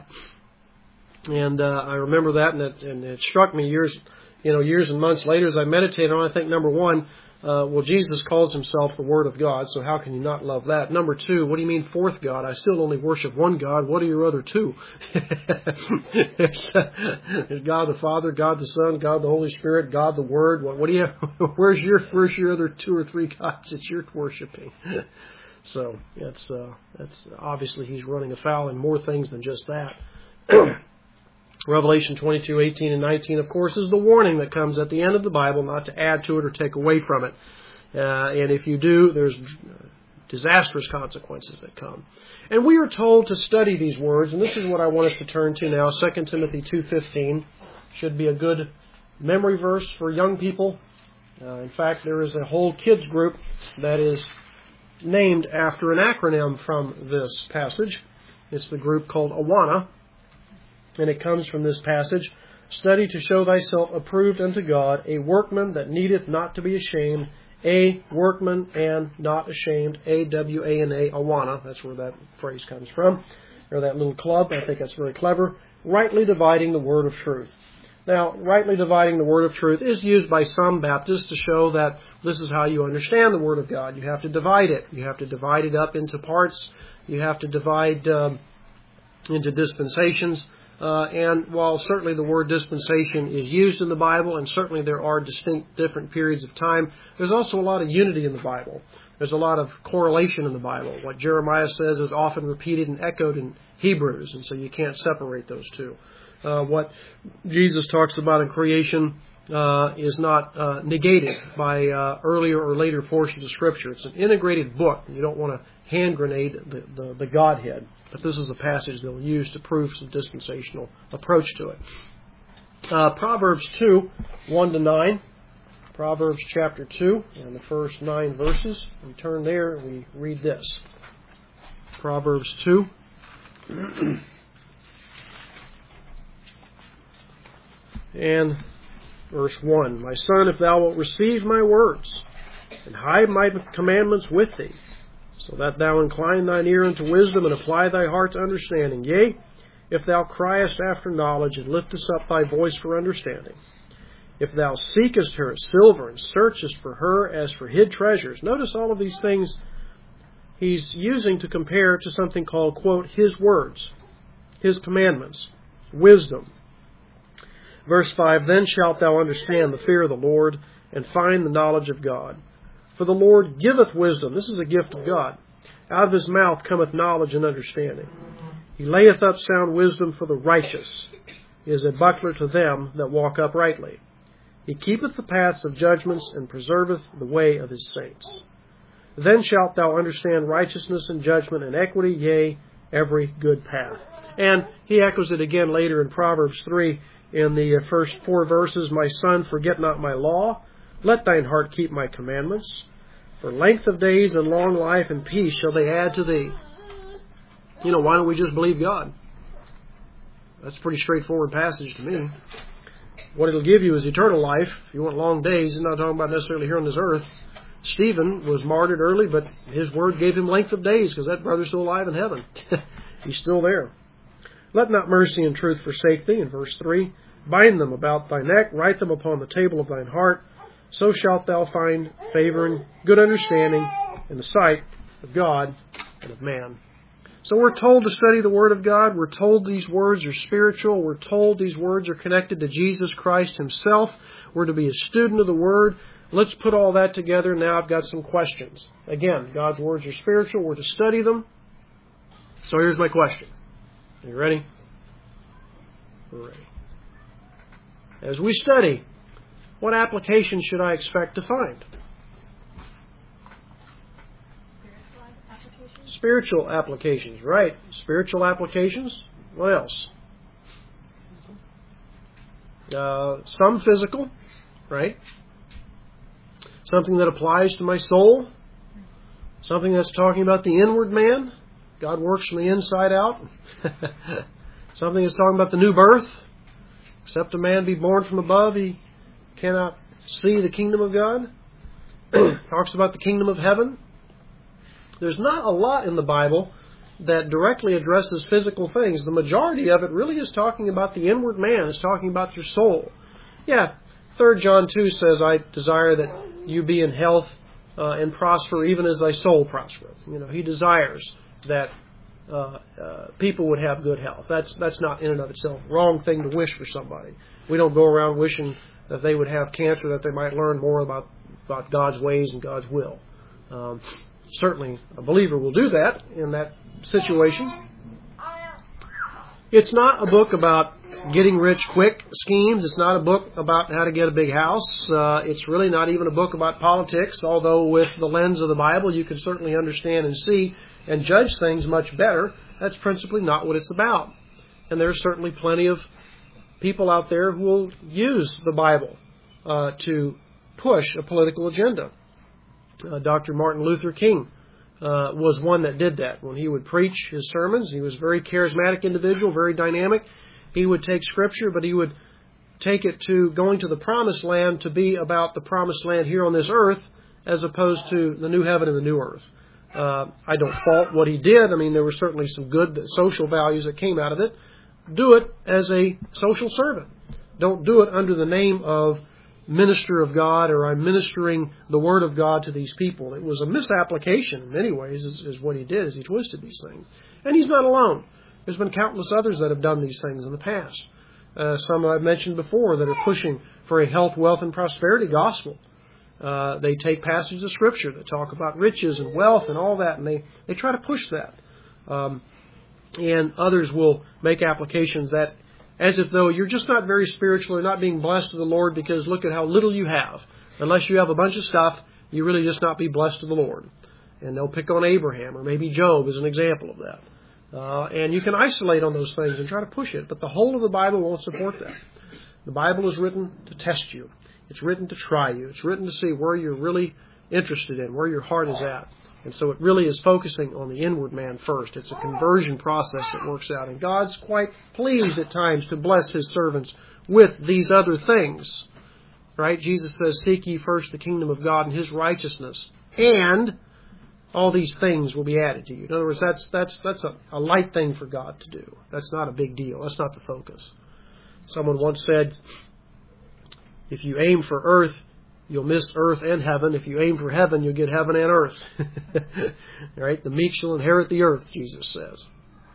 And uh, I remember that, and it, and it struck me years You know, years and months later as I meditated on it. I think, number one, uh, well, Jesus calls himself the Word of God, so how can you not love that? Number two, what do you mean fourth God? I still only worship one God. What are your other two? there's, uh, there's God the Father, God the Son, God the Holy Spirit, God the Word. What, what do you? Where's your Where's your other two or three gods that you're worshiping? So that's uh, that's obviously he's running afoul in more things than just that. Revelation twenty-two, eighteen, and nineteen, of course, is the warning that comes at the end of the Bible not to add to it or take away from it. Uh, and if you do, there's disastrous consequences that come. And we are told to study these words, and this is what I want us to turn to now. Second Timothy two fifteen should be a good memory verse for young people. Uh, in fact, there is a whole kids group that is named after an acronym from this passage. It's the group called AWANA. And it comes from this passage, study to show thyself approved unto God, a workman that needeth not to be ashamed, a workman and not ashamed, A W A N A, AWANA, that's where that phrase comes from, or that little club. I think that's very clever. Rightly dividing the word of truth. Now, rightly dividing the word of truth is used by some Baptists to show that this is how you understand the word of God. You have to divide it. You have to divide it up into parts. You have to divide um, into dispensations. Uh, and while certainly the word dispensation is used in the Bible, and certainly there are distinct different periods of time, there's also a lot of unity in the Bible. There's a lot of correlation in the Bible. What Jeremiah says is often repeated and echoed in Hebrews, and so you can't separate those two. Uh, what Jesus talks about in creation uh, is not uh, negated by uh, earlier or later portions of Scripture. It's an integrated book. You don't want to hand grenade the, the, the Godhead. But this is a passage they'll use to prove some dispensational approach to it. Uh, Proverbs two, one to nine. Proverbs chapter two, and the first nine verses. We turn there and we read this. Proverbs two. And verse one. My son, if thou wilt receive my words, and hide my commandments with thee, so that thou incline thine ear unto wisdom, and apply thy heart to understanding. Yea, if thou criest after knowledge, and liftest up thy voice for understanding. If thou seekest her as silver, and searchest for her as for hid treasures. Notice all of these things he's using to compare to something called, quote, his words, his commandments, wisdom. Verse five, then shalt thou understand the fear of the Lord, and find the knowledge of God. For the Lord giveth wisdom. This is a gift of God. Out of his mouth cometh knowledge and understanding. He layeth up sound wisdom for the righteous. He is a buckler to them that walk uprightly. He keepeth the paths of judgments, and preserveth the way of his saints. Then shalt thou understand righteousness and judgment and equity, yea, every good path. And he echoes it again later in Proverbs three in the first four verses. My son, forget not my law. Let thine heart keep my commandments. For length of days and long life and peace shall they add to thee. You know, why don't we just believe God? That's a pretty straightforward passage to me. What it'll give you is eternal life. If you want long days, he's not talking about necessarily here on this earth. Stephen was martyred early, but his word gave him length of days because that brother's still alive in heaven. He's still there. Let not mercy and truth forsake thee, in verse three. Bind them about thy neck, write them upon the table of thine heart. So shalt thou find favor and good understanding in the sight of God and of man. So we're told to study the Word of God. We're told these words are spiritual. We're told these words are connected to Jesus Christ himself. We're to be a student of the Word. let's put all that together. Now I've got some questions. Again, God's words are spiritual. We're to study them. So here's my question. Are you ready? We're ready. As we study, what application should I expect to find? Spiritual applications, right. Spiritual applications. What else? Uh, some physical, right? Something that applies to my soul. Something that's talking about the inward man. God works from the inside out. Something that's talking about the new birth. Except a man be born from above, he cannot see the kingdom of God. Talks about the kingdom of heaven. There's not a lot in the Bible that directly addresses physical things. The majority of it really is talking about the inward man. It's talking about your soul. Yeah, Third John two says, I desire that you be in health uh, and prosper even as thy soul prospereth. You know, he desires that uh, uh, people would have good health. That's that's not in and of itself a wrong thing to wish for somebody. We don't go around wishing that they would have cancer, that they might learn more about, about God's ways and God's will. Um, certainly a believer will do that in that situation. It's not a book about getting rich quick schemes. It's not a book about how to get a big house. Uh, it's really not even a book about politics, although with the lens of the Bible you can certainly understand and see and judge things much better. That's principally not what it's about. And there's certainly plenty of people out there who will use the Bible uh, to push a political agenda. Uh, Doctor Martin Luther King uh, was one that did that. When he would preach his sermons, he was a very charismatic individual, very dynamic. He would take Scripture, but he would take it to going to the Promised Land to be about the Promised Land here on this earth as opposed to the new heaven and the new earth. Uh, I don't fault what he did. I mean, there were certainly some good social values that came out of it. Do it as a social servant. Don't do it under the name of minister of God, or I'm ministering the Word of God to these people. It was a misapplication in many ways is, is what he did, is he twisted these things. And he's not alone. There's been countless others that have done these things in the past. Uh, some I've mentioned before that are pushing for a health, wealth, and prosperity gospel. Uh, they take passages of Scripture that talk about riches and wealth and all that, and they, they try to push that. Um, and others will make applications that as if though you're just not very spiritual or not being blessed of the Lord because look at how little you have. Unless you have a bunch of stuff, you really just not be blessed of the Lord. And they'll pick on Abraham or maybe Job as an example of that. Uh, and you can isolate on those things and try to push it, but the whole of the Bible won't support that. The Bible is written to test you. It's written to try you. It's written to see where you're really interested in, where your heart is at. And so it really is focusing on the inward man first. It's a conversion process that works out. And God's quite pleased at times to bless His servants with these other things. Right? Jesus says, seek ye first the kingdom of God and His righteousness, and all these things will be added to you. In other words, that's that's that's a, a light thing for God to do. That's not a big deal. That's not the focus. Someone once said, if you aim for earth, you'll miss earth and heaven. If you aim for heaven, you'll get heaven and earth. Right? The meek shall inherit the earth, Jesus says.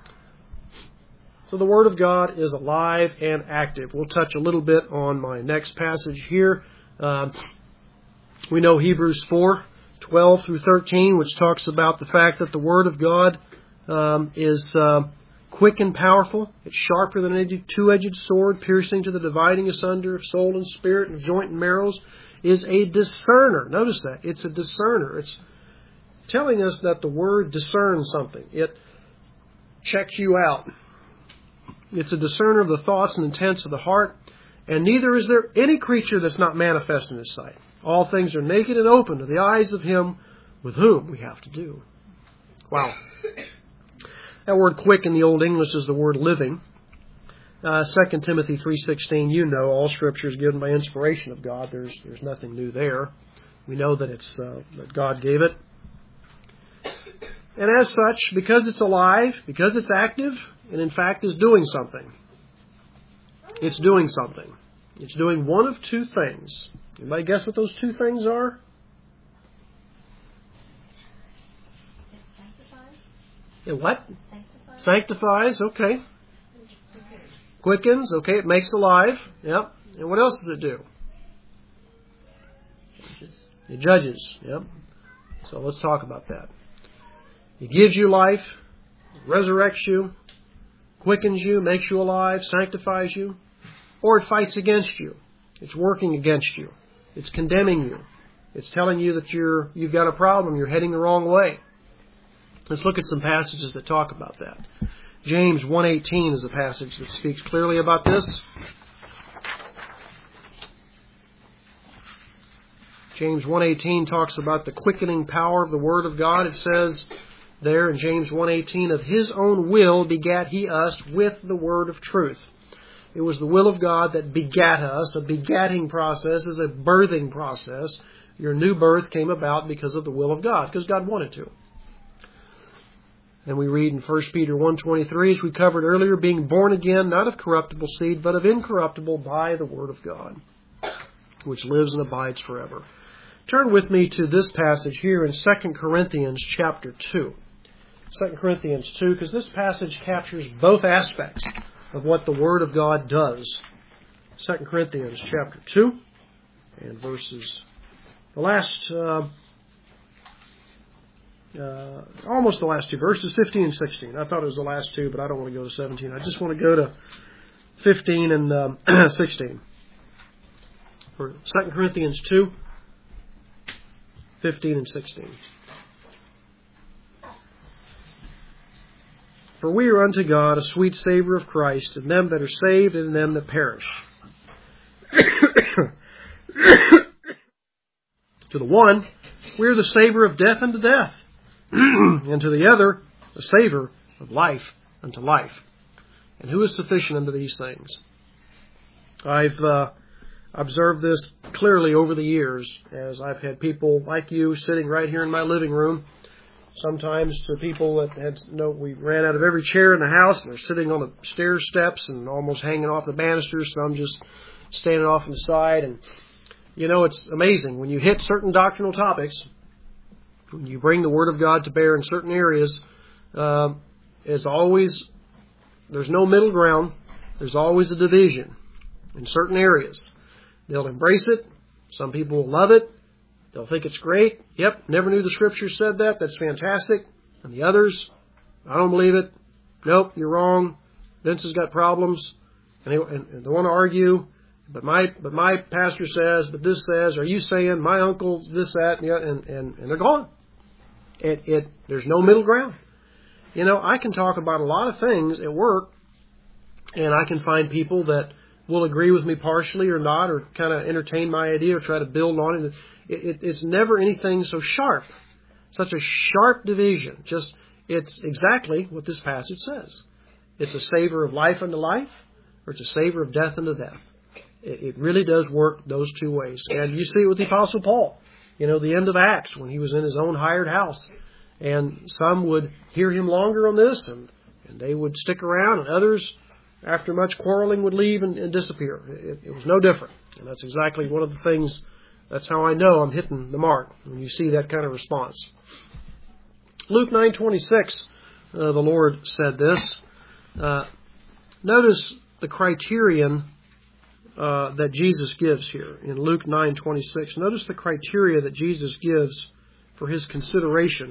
So the Word of God is alive and active. We'll touch a little bit on my next passage here. Uh, we know Hebrews four, twelve through thirteen, which talks about the fact that the Word of God um, is uh, quick and powerful. It's sharper than a two-edged sword, piercing to the dividing asunder of soul and spirit and of joint and marrows, is a discerner. Notice that. It's a discerner. It's telling us that the Word discerns something. It checks you out. It's a discerner of the thoughts and intents of the heart. And neither is there any creature that's not manifest in His sight. All things are naked and open to the eyes of Him with whom we have to do. Wow. That word quick in the Old English is the word living. Uh, Second Timothy three sixteen, you know, all Scripture is given by inspiration of God. There's there's nothing new there. We know that it's uh, that God gave it. And as such, because it's alive, because it's active, and in fact is doing something. It's doing something. It's doing one of two things. Anybody guess what those two things are? It what? Sanctifies. Sanctifies, okay. Quickens, okay, it makes alive. Yep. And what else does it do? It judges. Yep. So let's talk about that. It gives you life, resurrects you, quickens you, makes you alive, sanctifies you, or it fights against you. It's working against you. It's condemning you. It's telling you that you're, you've got a problem, you're heading the wrong way. Let's look at some passages that talk about that. James one eighteen is a passage that speaks clearly about this. James one eighteen talks about the quickening power of the Word of God. It says there in James one eighteen, of His own will begat He us with the word of truth. It was the will of God that begat us. A begatting process is a birthing process. Your new birth came about because of the will of God, because God wanted to. And we read in First Peter one twenty-three, as we covered earlier, being born again, not of corruptible seed, but of incorruptible by the Word of God, which lives and abides forever. Turn with me to this passage here in Second Corinthians chapter two. Second Corinthians two, because this passage captures both aspects of what the Word of God does. Second Corinthians chapter two, and verses, the last, uh, uh, almost the last two verses, fifteen and sixteen. I thought it was the last two, but I don't want to go to seventeen. I just want to go to fifteen and um, sixteen. For Second Corinthians two, fifteen and sixteen. For we are unto God a sweet savour of Christ, in them that are saved and in them that perish. To the one, we are the savour of death unto death, and to the other, the savour of life unto life. And who is sufficient unto these things? I've uh, observed this clearly over the years, as I've had people like you sitting right here in my living room. Sometimes to people that had no, we ran out of every chair in the house, and they're sitting on the stair steps and almost hanging off the banisters. Some just standing off on the side. And you know, it's amazing when you hit certain doctrinal topics, when you bring the Word of God to bear in certain areas. Uh, as always, there's no middle ground. There's always a division in certain areas. They'll embrace it. Some people will love it. They'll think it's great. Yep, never knew the Scripture said that. That's fantastic. And the others, I don't believe it. Nope, you're wrong. Vince has got problems. And they, and they want to argue. But my but my pastor says, but this says, are you saying my uncle this, that, and, the, and, and, and they're gone. It, it There's no middle ground. You know, I can talk about a lot of things at work, and I can find people that will agree with me partially or not, or kind of entertain my idea or try to build on it. It, it. It's never anything so sharp, such a sharp division. Just, it's exactly what this passage says. It's a savor of life unto life, or it's a savor of death unto death. It, it really does work those two ways. And you see it with the Apostle Paul. You know, the end of Acts, when he was in his own hired house. And some would hear him longer on this, and, and they would stick around, and others, after much quarreling, would leave and, and disappear. It, it was no different. And that's exactly one of the things, that's how I know I'm hitting the mark, when you see that kind of response. Luke nine twenty-six, uh, the Lord said this. Uh, notice the criterion uh, that Jesus gives here in Luke nine twenty-six. Notice the criteria that Jesus gives for His consideration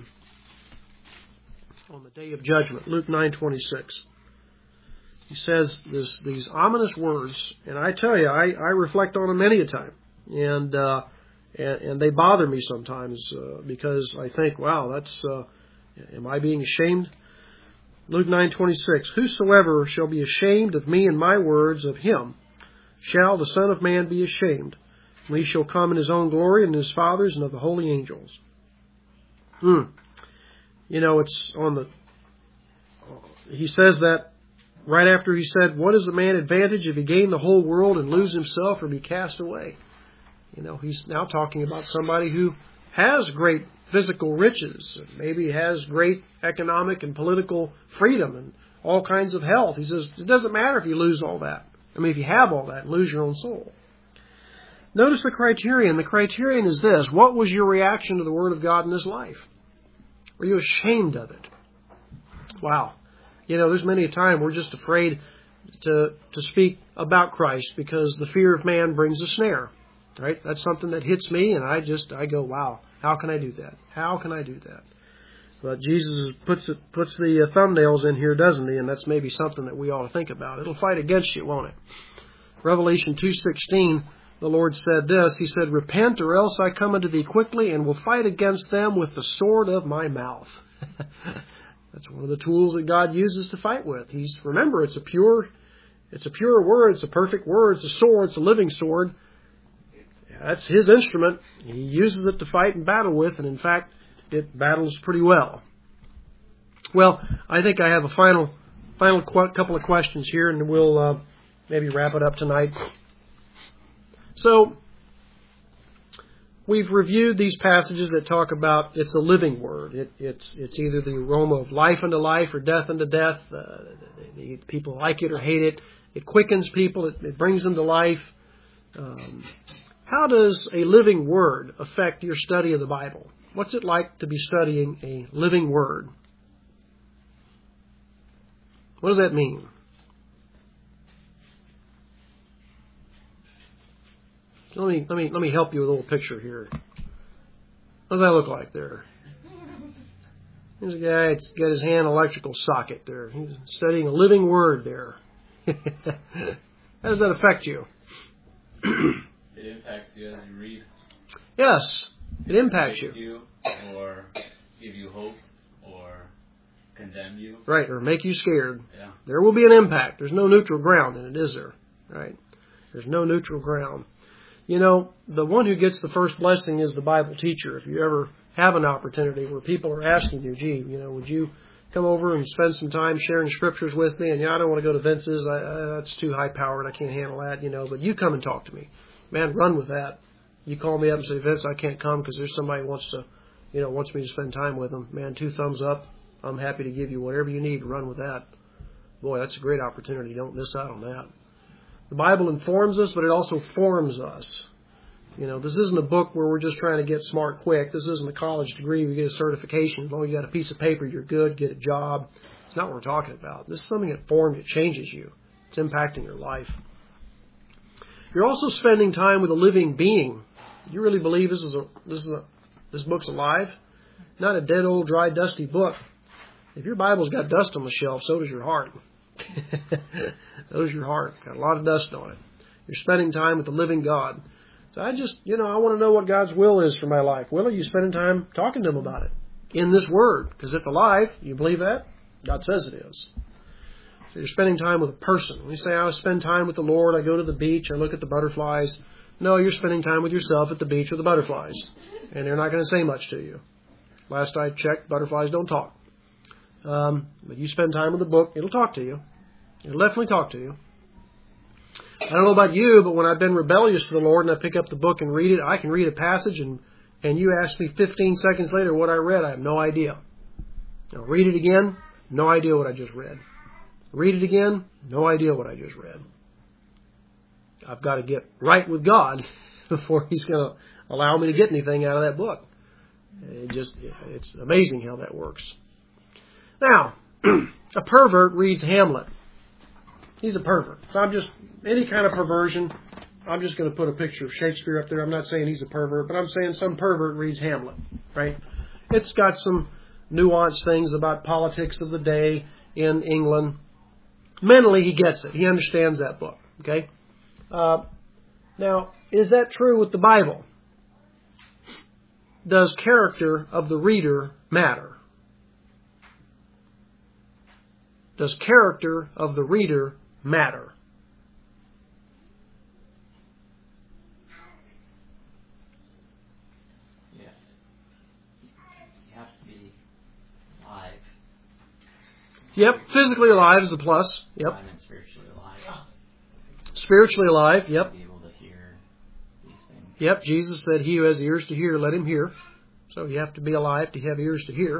on the day of judgment. Luke nine twenty-six. He says this, these ominous words, and I tell you, I, I reflect on them many a time, and uh, and, and they bother me sometimes uh, because I think, wow, that's uh, am I being ashamed? Luke nine twenty-six. Whosoever shall be ashamed of me and my words, of him shall the Son of Man be ashamed, when he shall come in his own glory and his Father's and of the holy angels. Hmm. You know, it's on the. He says that. Right after he said, what is a man advantage if he gain the whole world and lose himself or be cast away? You know, he's now talking about somebody who has great physical riches, maybe has great economic and political freedom and all kinds of health. He says, it doesn't matter if you lose all that. I mean, if you have all that, lose your own soul. Notice the criterion. The criterion is this. What was your reaction to the Word of God in this life? Were you ashamed of it? Wow. You know, there's many a time we're just afraid to to speak about Christ because the fear of man brings a snare. Right? That's something that hits me, and I just, I go, wow, how can I do that? How can I do that? But Jesus puts it, puts the uh, thumbnails in here, doesn't he? And that's maybe something that we ought to think about. It'll fight against you, won't it? Revelation two sixteen, the Lord said this. He said, repent, or else I come unto thee quickly, and will fight against them with the sword of my mouth. That's one of the tools that God uses to fight with. He's remember, it's a pure, it's a pure word. It's a perfect word. It's a sword. It's a living sword. That's His instrument. He uses it to fight and battle with, and in fact, it battles pretty well. Well, I think I have a final, final qu- couple of questions here, and we'll uh, maybe wrap it up tonight. So, we've reviewed these passages that talk about it's a living word. It, it's it's either the aroma of life unto life or death unto death. Uh, the, the people like it or hate it. It quickens people. It, it brings them to life. Um, how does a living word affect your study of the Bible? What's it like to be studying a living word? What does that mean? Let me let me let me help you with a little picture here. What does that look like there? There's a guy that's got his hand in an electrical socket there. He's studying a living word there. How does that affect you? It impacts you as you read. Yes, it impacts you. you. Or give you hope, or condemn you. Right, or make you scared. Yeah. There will be an impact. There's no neutral ground in it, is there? Right? There's no neutral ground. You know, the one who gets the first blessing is the Bible teacher. If you ever have an opportunity where people are asking you, gee, you know, would you come over and spend some time sharing scriptures with me? And, yeah, I don't want to go to Vince's. I, I, that's too high-powered. I can't handle that, you know. But you come and talk to me. Man, run with that. You call me up and say, Vince, I can't come because there's somebody who wants to, you know, wants me to spend time with them. Man, two thumbs up. I'm happy to give you whatever you need. Run with that. Boy, that's a great opportunity. Don't miss out on that. The Bible informs us, but it also forms us. You know, this isn't a book where we're just trying to get smart quick. This isn't a college degree. We get a certification. As long as you got a piece of paper, you're good. Get a job. It's not what we're talking about. This is something that forms. It changes you. It's impacting your life. You're also spending time with a living being. You really believe this is a this is a this book's alive? Not a dead, old, dry, dusty book. If your Bible's got dust on the shelf, so does your heart. So does your heart. Got a lot of dust on it. You're spending time with the living God. So I just, you know, I want to know what God's will is for my life. Will, are you spending time talking to Him about it in this Word? Because it's alive. You believe that? God says it is. So you're spending time with a person. When you say, I spend time with the Lord, I go to the beach, I look at the butterflies. No, you're spending time with yourself at the beach with the butterflies. And they're not going to say much to you. Last I checked, butterflies don't talk. Um, but you spend time with the book, it'll talk to you. It'll definitely talk to you. I don't know about you, but when I've been rebellious to the Lord and I pick up the book and read it, I can read a passage and, and you ask me fifteen seconds later what I read, I have no idea. I'll read it again, no idea what I just read. Read it again, no idea what I just read. I've got to get right with God before He's going to allow me to get anything out of that book. It just, it's amazing how that works. Now, a pervert reads Hamlet. He's a pervert. So I'm just, any kind of perversion, I'm just going to put a picture of Shakespeare up there. I'm not saying he's a pervert, but I'm saying some pervert reads Hamlet, right? It's got some nuanced things about politics of the day in England. Mentally, he gets it. He understands that book, okay? Uh, now, is that true with the Bible? Does character of the reader matter? Does character of the reader matter? Yeah. You have to be alive. Yep, physically alive is a plus. Yep. Alive and spiritually alive. Spiritually alive, yep. Be able to hear these things. Yep, Jesus said, he who has ears to hear, let him hear. So you have to be alive to have ears to hear.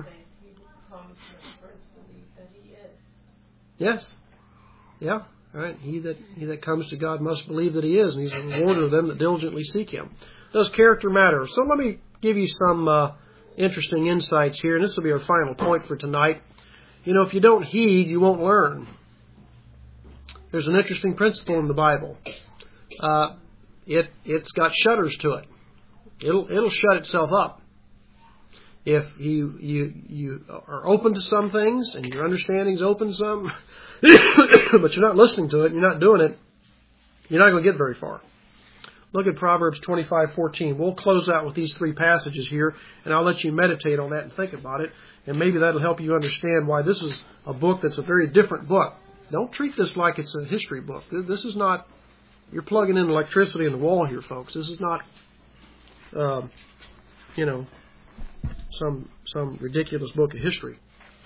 Yes. Yeah. All right. He that he that comes to God must believe that He is, and He's a rewarder of them that diligently seek Him. Does character matter? So let me give you some uh, interesting insights here, and this will be our final point for tonight. You know, if you don't heed, you won't learn. There's an interesting principle in the Bible. Uh, it it's got shutters to it. It'll it'll shut itself up. If you you you are open to some things and your understanding's open to some, but you're not listening to it, you're not doing it, you're not going to get very far. Look at Proverbs twenty-five fourteen. We'll close out with these three passages here, and I'll let you meditate on that and think about it, and maybe that'll help you understand why this is a book that's a very different book. Don't treat this like it's a history book. This is not, you're plugging in electricity in the wall here, folks. This is not, um, you know, some some ridiculous book of history.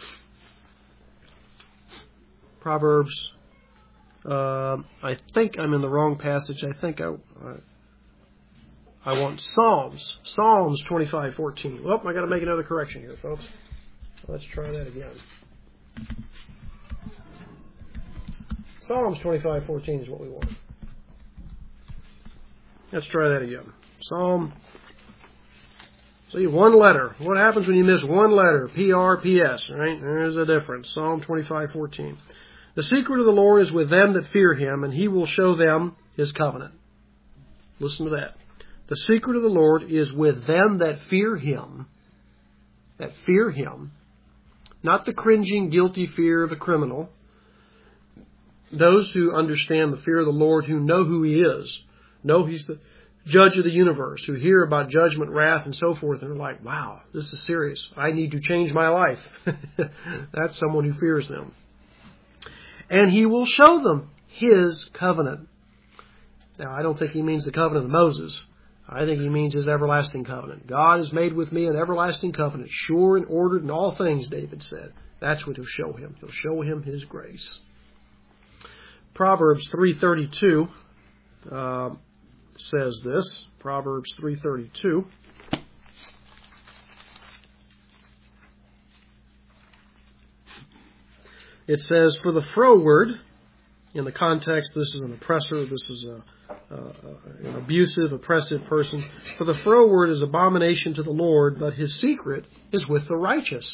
Proverbs, uh, I think I'm in the wrong passage. I think I, I, I want Psalms. Psalms twenty-five fourteen. Well, I got to make another correction here, folks. Let's try that again. Psalms twenty-five fourteen is what we want. Let's try that again. Psalm. See, one letter. What happens when you miss one letter? P R P S, right? There's a difference. Psalm twenty-five fourteen. The secret of the Lord is with them that fear Him, and He will show them His covenant. Listen to that. The secret of the Lord is with them that fear Him, that fear Him, not the cringing, guilty fear of a criminal. Those who understand the fear of the Lord, who know who He is, know He's the judge of the universe, who hear about judgment, wrath, and so forth, and are like, wow, this is serious. I need to change my life. That's someone who fears them. And He will show them His covenant. Now, I don't think He means the covenant of Moses. I think He means His everlasting covenant. God has made with me an everlasting covenant, sure and ordered in all things, David said. That's what He'll show him. He'll show him His grace. Proverbs three thirty-two uh, says this. Proverbs three thirty-two. It says, for the froward, in the context, this is an oppressor, this is a, uh, an abusive, oppressive person. For the froward is abomination to the Lord, but his secret is with the righteous.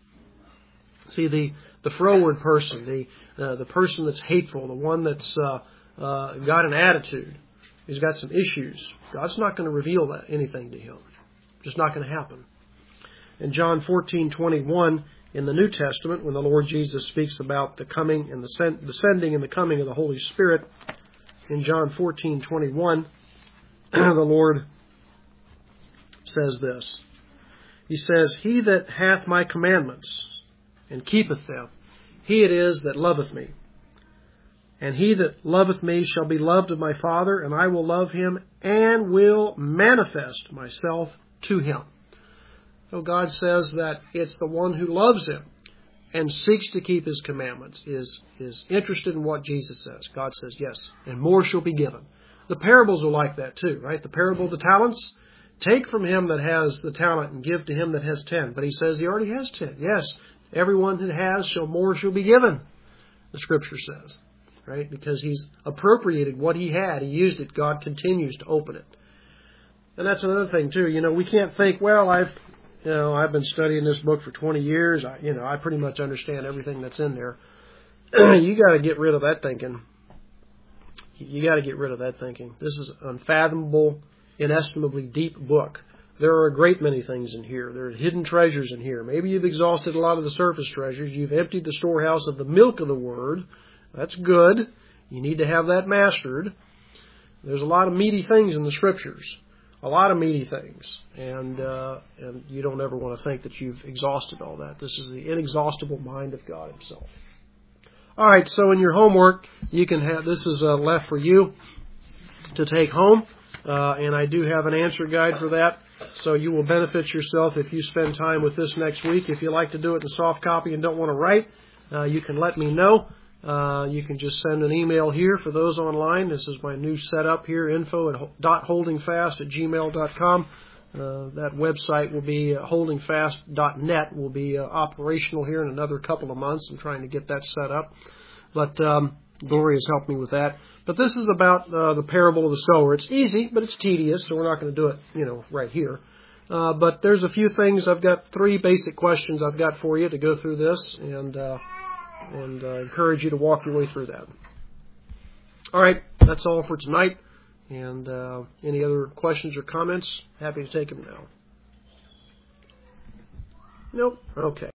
See, the, the froward person, the uh, the person that's hateful, the one that's uh, uh, got an attitude, he's got some issues. God's not going to reveal that, anything to him. Just not going to happen. In John fourteen twenty-one, in the New Testament, when the Lord Jesus speaks about the coming and the, send, the sending and the coming of the Holy Spirit, in John fourteen twenty-one, the Lord says this. He says, he that hath my commandments and keepeth them, he it is that loveth me. And he that loveth me shall be loved of my Father, and I will love him and will manifest myself to him. So God says that it's the one who loves Him and seeks to keep His commandments, is, is interested in what Jesus says. God says, yes, and more shall be given. The parables are like that too, right? The parable of the talents, take from him that has the talent and give to him that has ten. But He says He already has ten. Yes, everyone that has shall more shall be given, the Scripture says, right? Because He's appropriated what He had. He used it. God continues to open it. And that's another thing too. You know, we can't think, well, I've You know, I've been studying this book for twenty years. I, you know, I pretty much understand everything that's in there. You got to get rid of that thinking. You got to get rid of that thinking. This is an unfathomable, inestimably deep book. There are a great many things in here. There are hidden treasures in here. Maybe you've exhausted a lot of the surface treasures. You've emptied the storehouse of the milk of the Word. That's good. You need to have that mastered. There's a lot of meaty things in the Scriptures. A lot of meaty things, and uh, and you don't ever want to think that you've exhausted all that. This is the inexhaustible mind of God Himself. All right, so in your homework, you can have this is uh, left for you to take home, uh, and I do have an answer guide for that. So you will benefit yourself if you spend time with this next week. If you like to do it in soft copy and don't want to write, uh, you can let me know. Uh, you can just send an email here for those online. This is my new setup here, info at dot holdingfast at gmail dot com. Uh, that website will be uh, holdingfast dot net will be uh, operational here in another couple of months. I'm trying to get that set up. But um, Gloria has helped me with that. But this is about uh, the parable of the sower. It's easy, but it's tedious, so we're not going to do it, you know, right here. Uh, but there's a few things. I've got three basic questions I've got for you to go through this, and uh, and uh, encourage you to walk your way through that. All right, that's all for tonight. And uh, any other questions or comments? Happy to take them now. Nope. Okay.